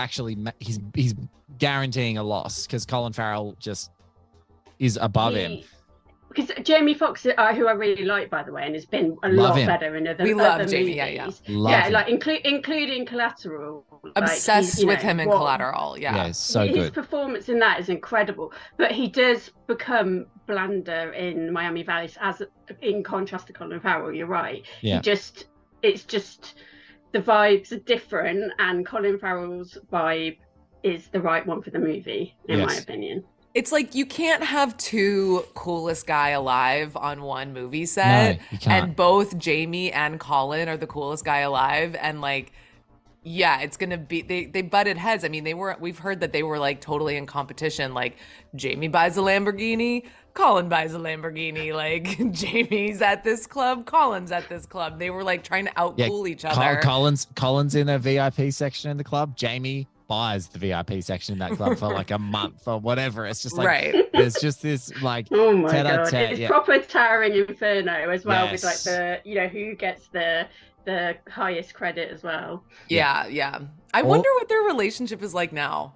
guaranteeing a loss, because Colin Farrell just is above him. Because Jamie Foxx, who I really like, by the way, and has been a lot better in other Jamie, movies. Yeah. Like including Collateral. Obsessed like, with him in Collateral. Yeah, it's so good. His performance in that is incredible, but he does become blander in Miami Vice, as in contrast to Colin Farrell. You're right. Yeah. It's just the vibes are different, and Colin Farrell's vibe is the right one for the movie, in my opinion. It's like you can't have two coolest guy alive on one movie set. No, you can't. And both Jamie and Colin are the coolest guy alive. And like, yeah, it's going to be, they butted heads. I mean, we've heard that they were like totally in competition. Like, Jamie buys a Lamborghini, Colin buys a Lamborghini. Like, Jamie's at this club, Colin's at this club. They were like trying to outcool each other. Colin's in a VIP section in the club. Jamie buys the VIP section in that club for like a month or whatever. It's just like, there's just this like, oh my God, it's proper towering inferno as well, with like the, you know, who gets the highest credit as well. Yeah. I wonder what their relationship is like now.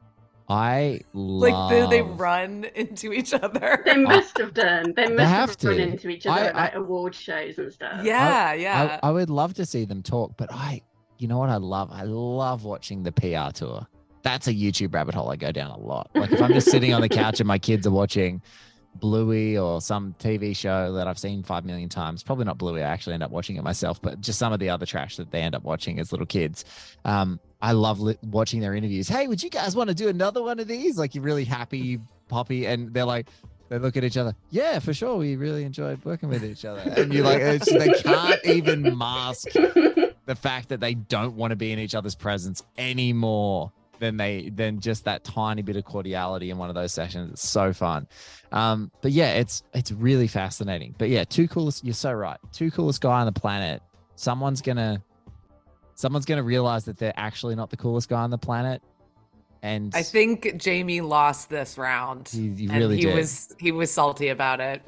I love... Like, do they run into each other? They must have done. They must have run to. into each other at like award shows and stuff. Yeah. I would love to see them talk, but you know what I love? I love watching the PR tour. That's a YouTube rabbit hole I go down a lot. Like, if I'm just sitting on the couch and my kids are watching Bluey or some TV show that I've seen 5 million times, probably not Bluey, I actually end up watching it myself, but just some of the other trash that they end up watching as little kids. I love watching their interviews. Hey, would you guys want to do another one of these? Like, you're really happy, Poppy, and they're like, they look at each other. Yeah, for sure. We really enjoyed working with each other. And you're like, they can't even mask the fact that they don't want to be in each other's presence anymore than just that tiny bit of cordiality in one of those sessions. It's so fun. But yeah, it's really fascinating. But yeah, you're so right. Two coolest guy on the planet. Someone's gonna realize that they're actually not the coolest guy on the planet. And I think Jamie lost this round. He really did. He was salty about it.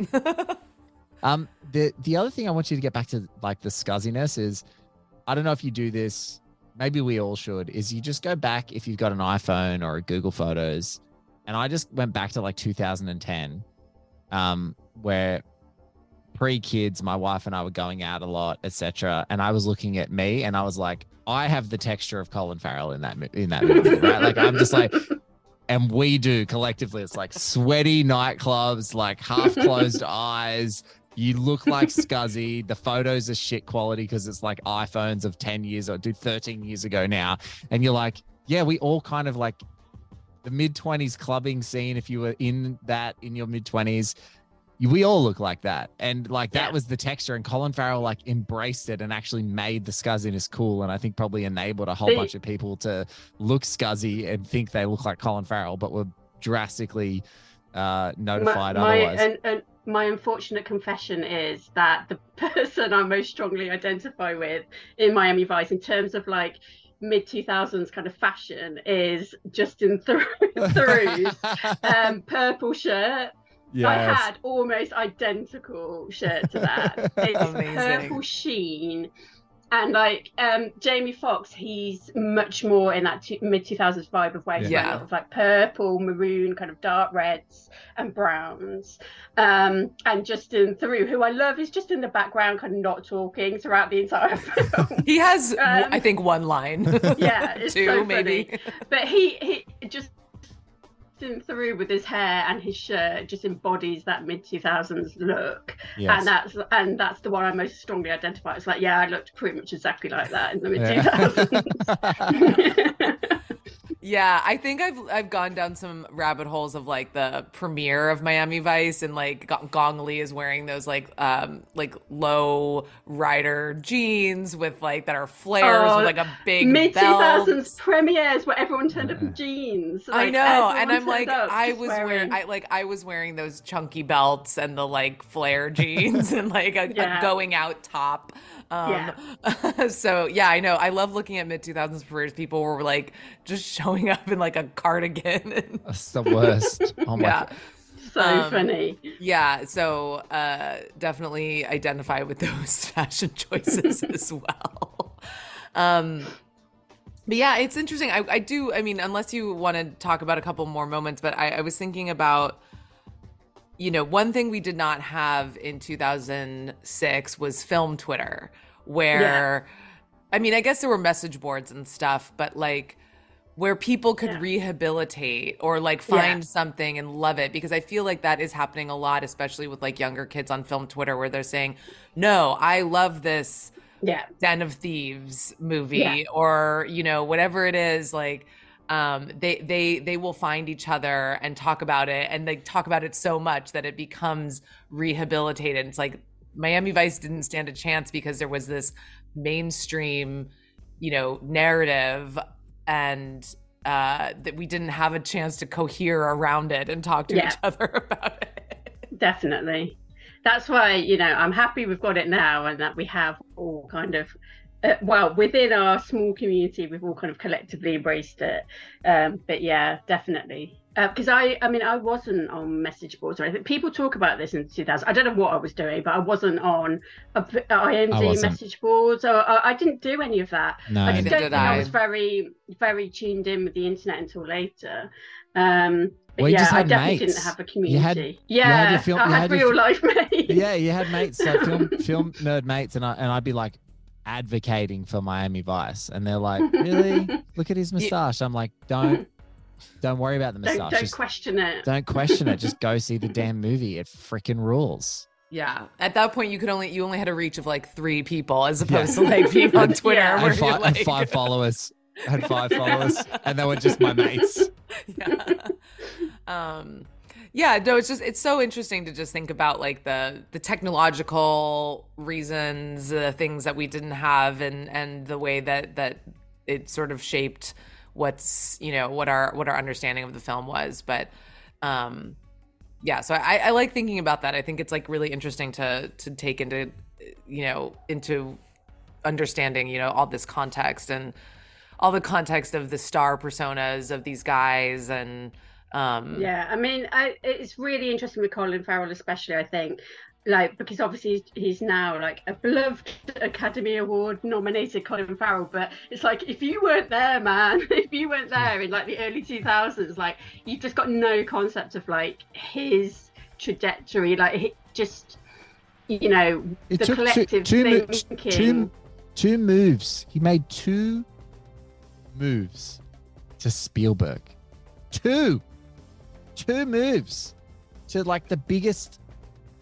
The other thing I want you to get back to, like, the scuzziness is, I don't know if you do this, maybe we all should, is you just go back, if you've got an iPhone or a Google Photos, and I just went back to like 2010, where pre-kids, my wife and I were going out a lot, etc. And I was looking at me and I was like, I have the texture of Colin Farrell in that movie, right? Like, I'm just like, and we do collectively, it's like sweaty nightclubs, like half closed eyes, You look like Scuzzy. The photos are shit quality because it's like iPhones of 10 years or 13 years ago now. And you're like, yeah, we all kind of like the mid-20s clubbing scene. If you were in that in your mid-20s, we all look like that. And like that was the texture. And Colin Farrell like embraced it and actually made the scuzziness cool. And I think probably enabled a whole bunch of people to look scuzzy and think they look like Colin Farrell, but were drastically notified otherwise. And my unfortunate confession is that the person I most strongly identify with in Miami Vice in terms of like mid 2000s kind of fashion is Justin Theroux's purple shirt. Yes. I had almost identical shirt to that. It's amazing. Purple sheen. And like Jamie Foxx, he's much more in that mid 2000s vibe of wearing a lot of like purple, maroon, kind of dark reds and browns. And Justin Theroux, who I love, is just in the background, kind of not talking throughout the entire film. He has, I think, one line. Yeah, it's two, so maybe. Funny. But he just through with his hair and his shirt just embodies that mid 2000s look. Yes. And that's the one I most strongly identify. It's like, yeah, I looked pretty much exactly like that in the mid 2000s. Yeah, I think I've gone down some rabbit holes of like the premiere of Miami Vice, and like Gong Li is wearing those like low rider jeans with like that are flares with like a big mid 2000s belt. Premieres where everyone turned up in jeans. Like, I know, and I'm like, I was wearing those chunky belts and the like flare jeans and like a going out top. So yeah, I know. I love looking at mid 2000s careers. People were like just showing up in like a cardigan. And... That's the worst. Oh my God. So funny. Yeah. So definitely identify with those fashion choices as well. But yeah, it's interesting. I mean, unless you want to talk about a couple more moments, but I was thinking about, you know, one thing we did not have in 2006 was film Twitter, where, I mean, I guess there were message boards and stuff, but like where people could rehabilitate or like find something and love it. Because I feel like that is happening a lot, especially with like younger kids on film Twitter, where they're saying, no, I love this Den of Thieves movie or, you know, whatever it is, like, they will find each other and talk about it, and they talk about it so much that it becomes rehabilitated. It's like Miami Vice didn't stand a chance because there was this mainstream, you know, narrative, and that we didn't have a chance to cohere around it and talk to each other about it. Definitely. That's why, you know, I'm happy we've got it now, and that we have all kind of within our small community, we've all kind of collectively embraced it. But yeah, definitely. Because I mean, I wasn't on message boards or anything. People talk about this in 2000. I don't know what I was doing, but I wasn't on IMD message boards. I didn't do any of that. No, I just don't think I was very, very tuned in with the internet until later. But just I had definitely mates. didn't have a community. You had I had real life mates. Yeah, you had mates, so film nerd mates, and I'd be like advocating for Miami Vice, and they're like, really? Look at his moustache. I'm like, don't worry about the moustache. Don't question it. Don't question it. Just go see the damn movie. It freaking rules. Yeah. At that point, you only had a reach of like 3 people, as opposed to like being on Twitter. And 5 followers. I had 5 followers, and they were just my mates. No, it's so interesting to just think about like the technological reasons, the things that we didn't have, and the way that it sort of shaped what's, you know, what our understanding of the film was. But so I like thinking about that. I think it's like really interesting to take into, you know, into understanding, you know, all this context and all the context of the star personas of these guys. And I mean, it's really interesting with Colin Farrell, especially, I think, like, because obviously he's now like a beloved Academy Award nominated Colin Farrell, but it's like, if you weren't there, man, if you weren't there in like the early 2000s, like, you've just got no concept of like his trajectory, like just, you know, the collective thinking. Two moves. He made 2 moves to Spielberg. 2 moves to like the biggest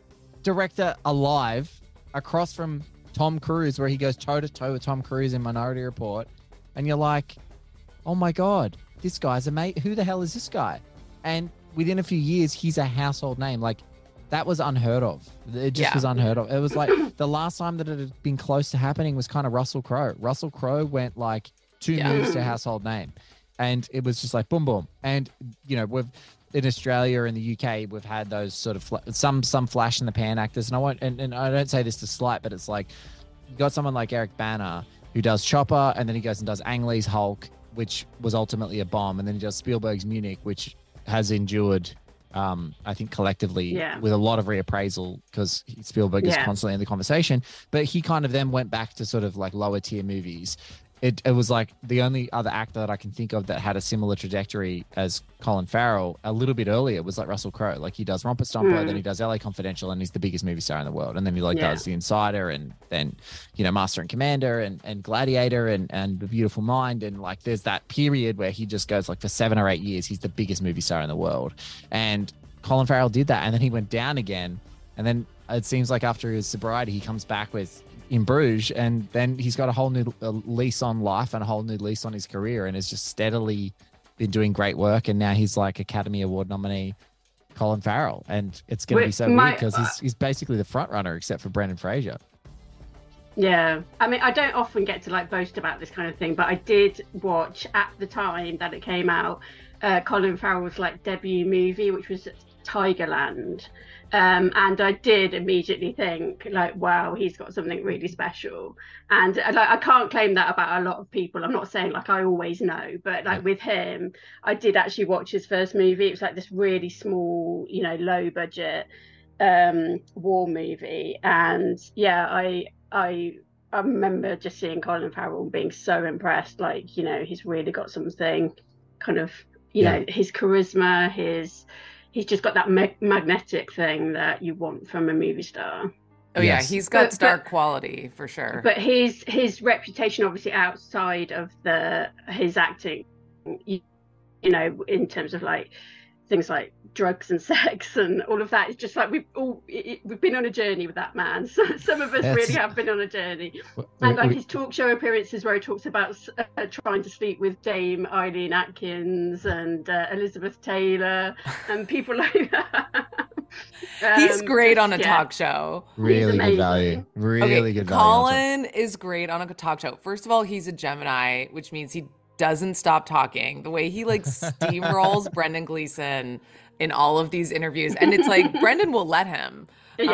director alive, across from Tom Cruise, where he goes toe to toe with Tom Cruise in Minority Report, and you're like, oh my God, this guy's amazing. Who the hell is this guy? And within a few years, he's a household name. Like, that was unheard of. It just was unheard of. It was like the last time that it had been close to happening was kind of Russell Crowe. Russell Crowe went like 2 moves to household name, and it was just like boom, boom. And we've in Australia and the UK, we've had those sort of some flash in the pan actors, and I don't say this to slight, but it's like you got someone like Eric Bana who does Chopper, and then he goes and does Ang Lee's Hulk, which was ultimately a bomb, and then he does Spielberg's Munich, which has endured, I think, collectively with a lot of reappraisal, because Spielberg is constantly in the conversation. But he kind of then went back to sort of like lower tier movies. It was like the only other actor that I can think of that had a similar trajectory as Colin Farrell a little bit earlier was like Russell Crowe. Like, he does Romper Stomper, then he does LA Confidential, and he's the biggest movie star in the world. And then he does The Insider, and then, Master and Commander, and Gladiator, and The Beautiful Mind. And like, there's that period where he just goes like for 7 or 8 years, he's the biggest movie star in the world. And Colin Farrell did that. And then he went down again. And then it seems like after his sobriety, he comes back with In Bruges, and then he's got a whole new lease on life and a whole new lease on his career, and has just steadily been doing great work. And now he's like Academy Award nominee Colin Farrell, and it's going to be so weird because he's basically the front runner except for Brendan Fraser. Yeah, I mean, I don't often get to like boast about this kind of thing, but I did watch at the time that it came out Colin Farrell's like debut movie, which was Tigerland. And I did immediately think like, wow, he's got something really special. And like, I can't claim that about a lot of people. I'm not saying like I always know, but like with him, I did actually watch his first movie. It was like this really small, low budget war movie. And yeah, I remember just seeing Colin Farrell and being so impressed. Like, he's really got something kind of, his charisma, he's just got that magnetic thing that you want from a movie star. Oh yeah, he's got star quality for sure. But his reputation, obviously, outside of his acting, in terms of like things like drugs and sex and all of that, it's just like we've been on a journey with that man. So some of us really have been on a journey. And like his talk show appearances where he talks about trying to sleep with Dame Eileen Atkins and Elizabeth Taylor and people like that. He's great on a talk show. Really good value. Really good value. Colin is great on a talk show. First of all, he's a Gemini, which means he doesn't stop talking. The way he like steamrolls Brendan Gleeson in all of these interviews, and it's like Brendan will let him.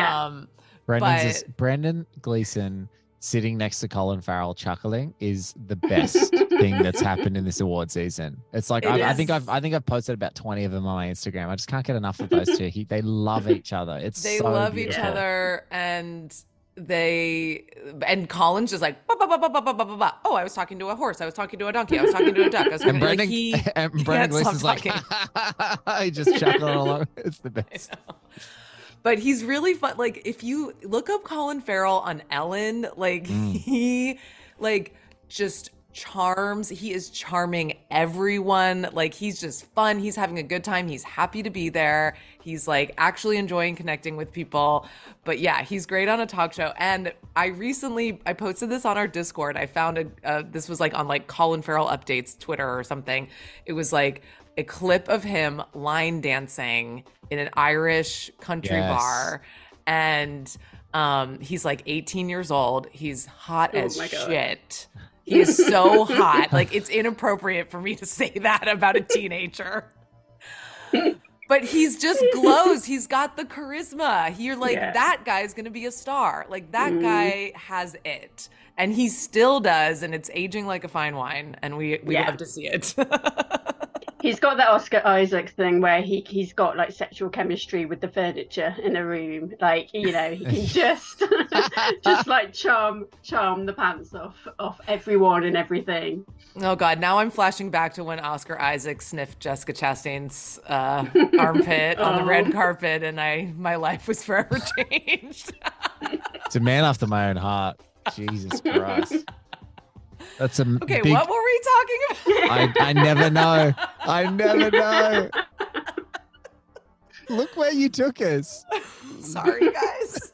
Brendan Gleeson sitting next to Colin Farrell chuckling is the best thing that's happened in this award season. It's like I think I've posted about 20 of them on my Instagram. I just can't get enough of those two. They love each other. They love each other, and Colin's just like bah, bah, bah, bah, bah, bah, bah, bah, bah. Oh, I was talking to a horse, I was talking to a donkey, I was talking to a duck, I was talking and Brendan Gleeson's like he just chuckled along. It's the best. But he's really fun. Like, if you look up Colin Farrell on Ellen, like he like just charms. He is charming everyone. Like, he's just fun. He's having a good time. He's happy to be there. He's like actually enjoying connecting with people. But yeah, he's great on a talk show. And I posted this on our Discord. I found this was like on like Colin Farrell updates Twitter or something. It was like a clip of him line dancing in an Irish country bar. And he's like 18 years old. He's hot as shit. He is so hot. Like, it's inappropriate for me to say that about a teenager. But he's just glows. He's got the charisma. You're like, that guy's going to be a star. Like, that guy has it. And he still does. And it's aging like a fine wine. And we love to see it. He's got that Oscar Isaac thing where he's got like sexual chemistry with the furniture in a room. Like, he can just like charm the pants off everyone and everything. Oh God, now I'm flashing back to when Oscar Isaac sniffed Jessica Chastain's armpit on the red carpet, and my life was forever changed. It's a man after my own heart. Jesus Christ. That's a okay. What were we talking about? I never know. I never know. Look where you took us. Sorry, guys.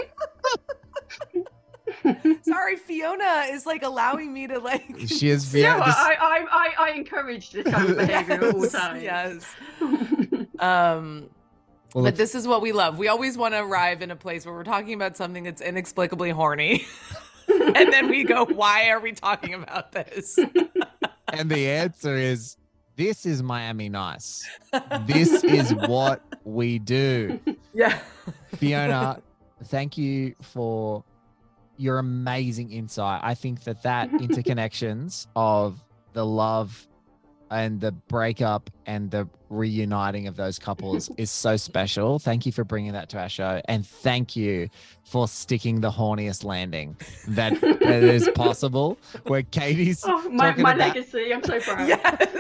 Sorry, Fiona is like allowing me to like. She is. Yeah, I encourage this kind of behavior all the time. Yes. Well, But this is what we love. We always want to arrive in a place where we're talking about something that's inexplicably horny. And then we go, why are we talking about this? and the answer is, this is Miami Nice. This is what we do. Yeah. Fiona, thank you for your amazing insight. I think that interconnections of the love and the breakup and the reuniting of those couples is so special. Thank you for bringing that to our show. And thank you for sticking the horniest landing that is possible, where Katie's my legacy. I'm so proud. Yes.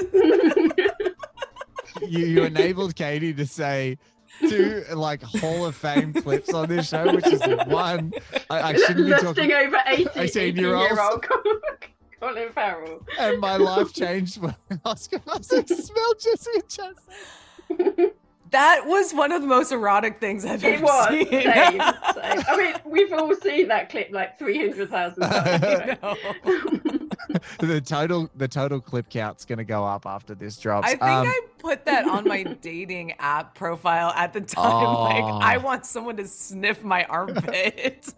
You enabled Katie to say 2 like Hall of Fame clips on this show, which is one. I shouldn't be talking over 18-year-olds. Colin Farrell. And my life changed when Oscar Isaac smelled Jessica Chastain. That was one of the most erotic things I've ever seen. Same. I mean, we've all seen that clip like 300,000 times. The total clip count's going to go up after this drops. I think I put that on my dating app profile at the time. Like, I want someone to sniff my armpit.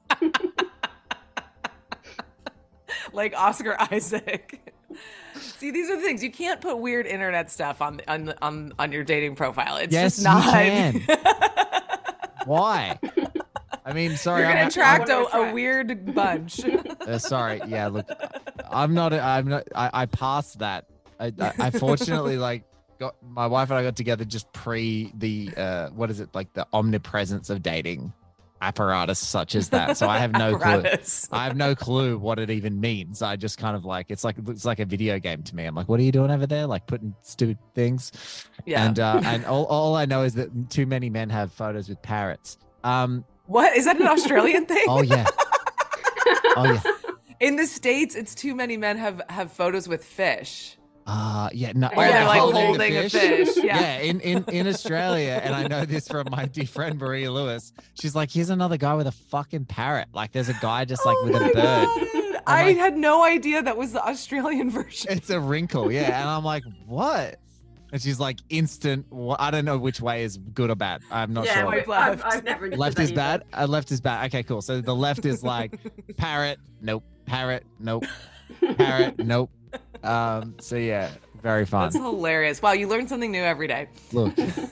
Like Oscar Isaac. See, these are the things. You can't put weird internet stuff on your dating profile. It's just not. You can. Why? I mean, sorry. You're going to attract a weird bunch. Sorry. Yeah, look, I passed that. I fortunately my wife and I got together just pre the, what is it? Like the omnipresence of dating apparatus such as that. So I have no clue. I have no clue what it even means. I just kind of it's like a video game to me. I'm like, what are you doing over there? Like putting stupid things. Yeah. And all I know is that too many men have photos with parrots. What? Is that an Australian thing? Oh yeah. Oh yeah. In the States, it's too many men have photos with fish. Yeah, no. Where they're like holding a fish. Yeah. In Australia, and I know this from my dear friend Maria Lewis. She's like, here's another guy with a fucking parrot. Like, there's a guy just like with a bird. I had no idea that was the Australian version. It's a wrinkle, yeah. And I'm like, what? And she's like, instant. I don't know which way is good or bad. I'm not sure. Left. I've never left is bad. Left is bad. Okay, cool. So the left is like parrot, nope. Parrot, nope. Parrot, nope. So yeah, very fun. That's hilarious. Wow, you learn something new every day. Look,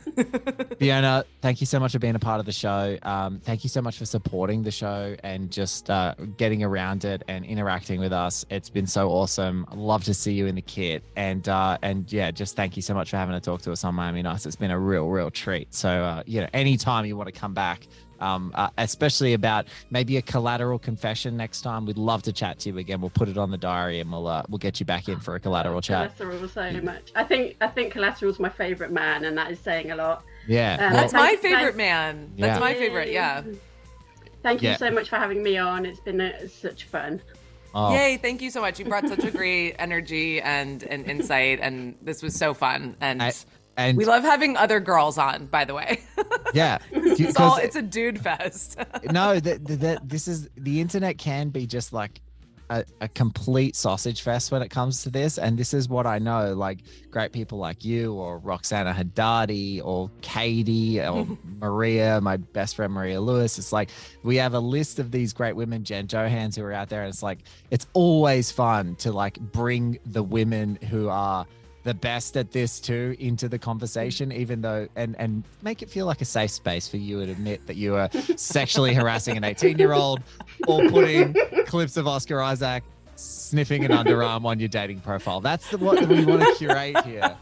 Fiona, thank you so much for being a part of the show. Thank you so much for supporting the show and just getting around it and interacting with us. It's been so awesome. Love to see you in the kit. And yeah, just thank you so much for having to talk to us on Miami Nice. It's been a real treat. So anytime you want to come back, especially about maybe a collateral confession next time, we'd love to chat to you again. We'll put it on the diary and we'll get you back in for a collateral chat. Collateral so much. I think Collateral's my favorite man, and that is saying a lot. Yeah, that's my favorite man. That's my favorite. Yeah. Thank you so much for having me on. It's been such fun. Oh. Yay, thank you so much. You brought such a great energy and insight, and this was so fun. And we love having other girls on, by the way. Yeah. It's a dude fest. No, this is, the internet can be just like a complete sausage fest when it comes to this. And this is what I know, like great people like you or Roxana Haddadi or Katie or Maria, my best friend Maria Lewis. It's like we have a list of these great women, Jen Johans, who are out there. And it's like, it's always fun to like bring the women who are the best at this too into the conversation, even though and make it feel like a safe space for you to admit that you are sexually harassing an 18-year-old or putting clips of Oscar Isaac sniffing an underarm on your dating profile. That's what we want to curate here.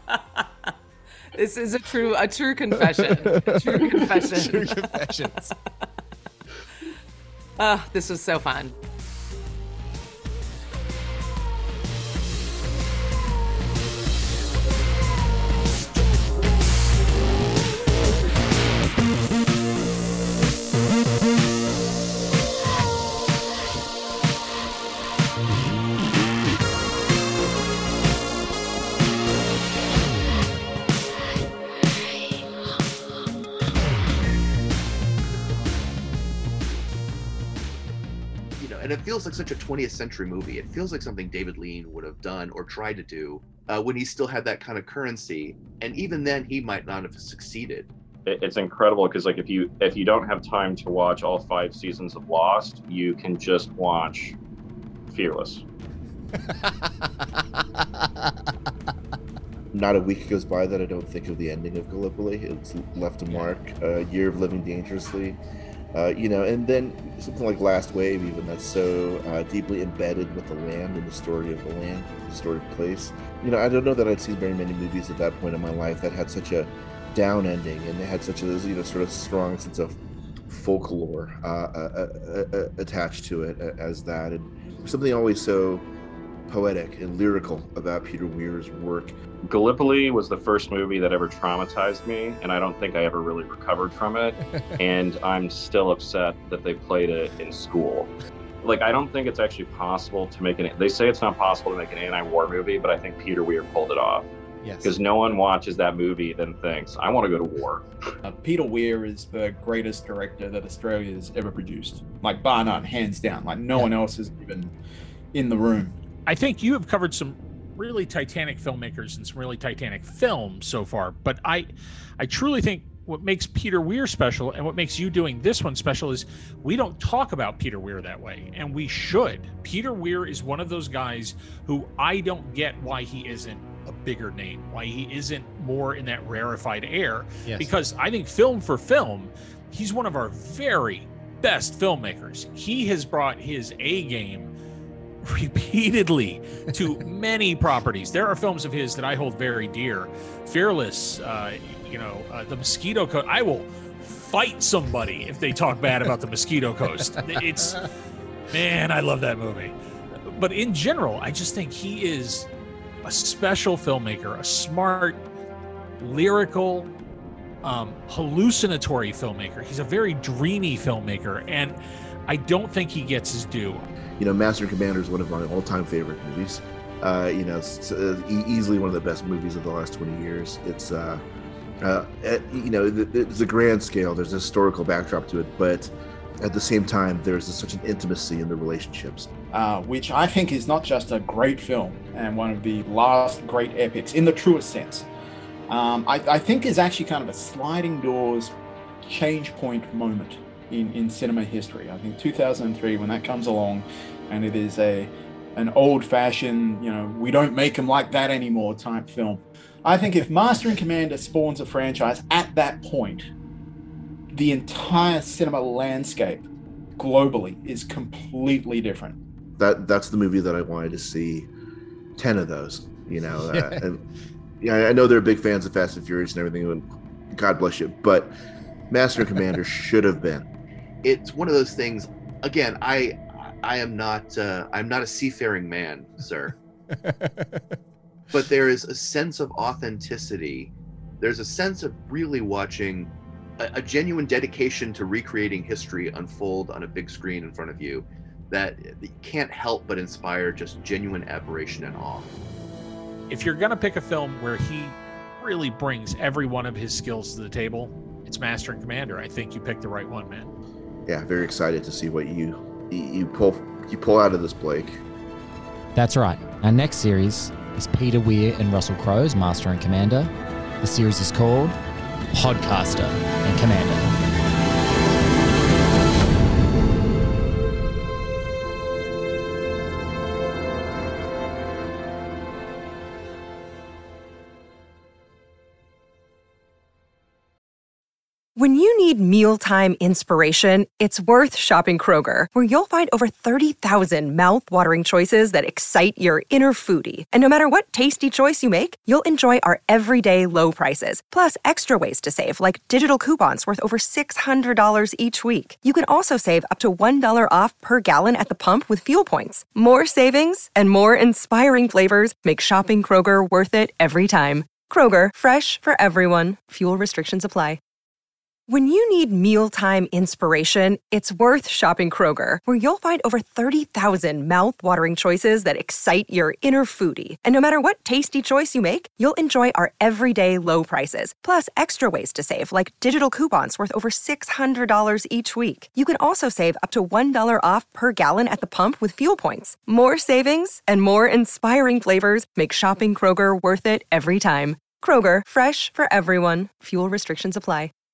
This is a true confession. True confession. True confessions. This was so fun. And it feels like such a 20th century movie. It feels like something David Lean would have done or tried to do when he still had that kind of currency. And even then, he might not have succeeded. It's incredible because, like, if you don't have time to watch all 5 seasons of Lost, you can just watch Fearless. Not a week goes by that I don't think of the ending of Gallipoli. It's left a mark. Year of Living Dangerously. And then something like Last Wave, even, that's so deeply embedded with the land and the story of the land, the story of the place. I don't know that I'd seen very many movies at that point in my life that had such a down ending, and they had such a sort of strong sense of folklore attached to it as that, and something always so poetic and lyrical about Peter Weir's work. Gallipoli was the first movie that ever traumatized me, and I don't think I ever really recovered from it. And I'm still upset that they played it in school. Like, I don't think it's actually possible to make they say it's not possible to make an anti-war movie, but I think Peter Weir pulled it off. Yes. Because no one watches that movie then thinks, I want to go to war. Peter Weir is the greatest director that Australia's ever produced. Like, bar none, hands down. Like, no one else is even in the room. I think you have covered some really titanic filmmakers and some really titanic films so far, but I truly think what makes Peter Weir special and what makes you doing this one special is we don't talk about Peter Weir that way, and we should. Peter Weir is one of those guys who I don't get why he isn't a bigger name, why he isn't more in that rarefied air. Yes. Because I think film for film, he's one of our very best filmmakers. He has brought his A game repeatedly to many properties. There are films of his that I hold very dear. Fearless, The Mosquito Coast. I will fight somebody if they talk bad about The Mosquito Coast. Man, I love that movie. But in general, I just think he is a special filmmaker, a smart, lyrical, hallucinatory filmmaker. He's a very dreamy filmmaker, and I don't think he gets his due. Master and Commander is one of my all-time favorite movies. It's easily one of the best movies of the last 20 years. It's, it's a grand scale. There's a historical backdrop to it, but at the same time, there's such an intimacy in the relationships. Which I think is not just a great film and one of the last great epics in the truest sense. I think is actually kind of a sliding doors change point moment in cinema history. I think 2003, when that comes along, and it is an old-fashioned, we don't make them like that anymore type film. I think if Master and Commander spawns a franchise at that point, the entire cinema landscape globally is completely different. That's the movie that I wanted to see 10 of those, and I know they're big fans of Fast and Furious and everything, and God bless you, but Master and Commander should have been. It's one of those things. Again, I'm not a seafaring man, sir. But there is a sense of authenticity. There's a sense of really watching a genuine dedication to recreating history unfold on a big screen in front of you that can't help but inspire just genuine admiration and awe. If you're going to pick a film where he really brings every one of his skills to the table, it's Master and Commander. I think you picked the right one, man. Yeah, very excited to see what you pull out of this, Blake. That's right. Our next series is Peter Weir and Russell Crowe's Master and Commander. The series is called Podcaster and Commander. When you need mealtime inspiration, it's worth shopping Kroger, where you'll find over 30,000 mouth-watering choices that excite your inner foodie. And no matter what tasty choice you make, you'll enjoy our everyday low prices, plus extra ways to save, like digital coupons worth over $600 each week. You can also save up to $1 off per gallon at the pump with fuel points. More savings and more inspiring flavors make shopping Kroger worth it every time. Kroger, fresh for everyone. Fuel restrictions apply. When you need mealtime inspiration, it's worth shopping Kroger, where you'll find over 30,000 mouth-watering choices that excite your inner foodie. And no matter what tasty choice you make, you'll enjoy our everyday low prices, plus extra ways to save, like digital coupons worth over $600 each week. You can also save up to $1 off per gallon at the pump with fuel points. More savings and more inspiring flavors make shopping Kroger worth it every time. Kroger, fresh for everyone. Fuel restrictions apply.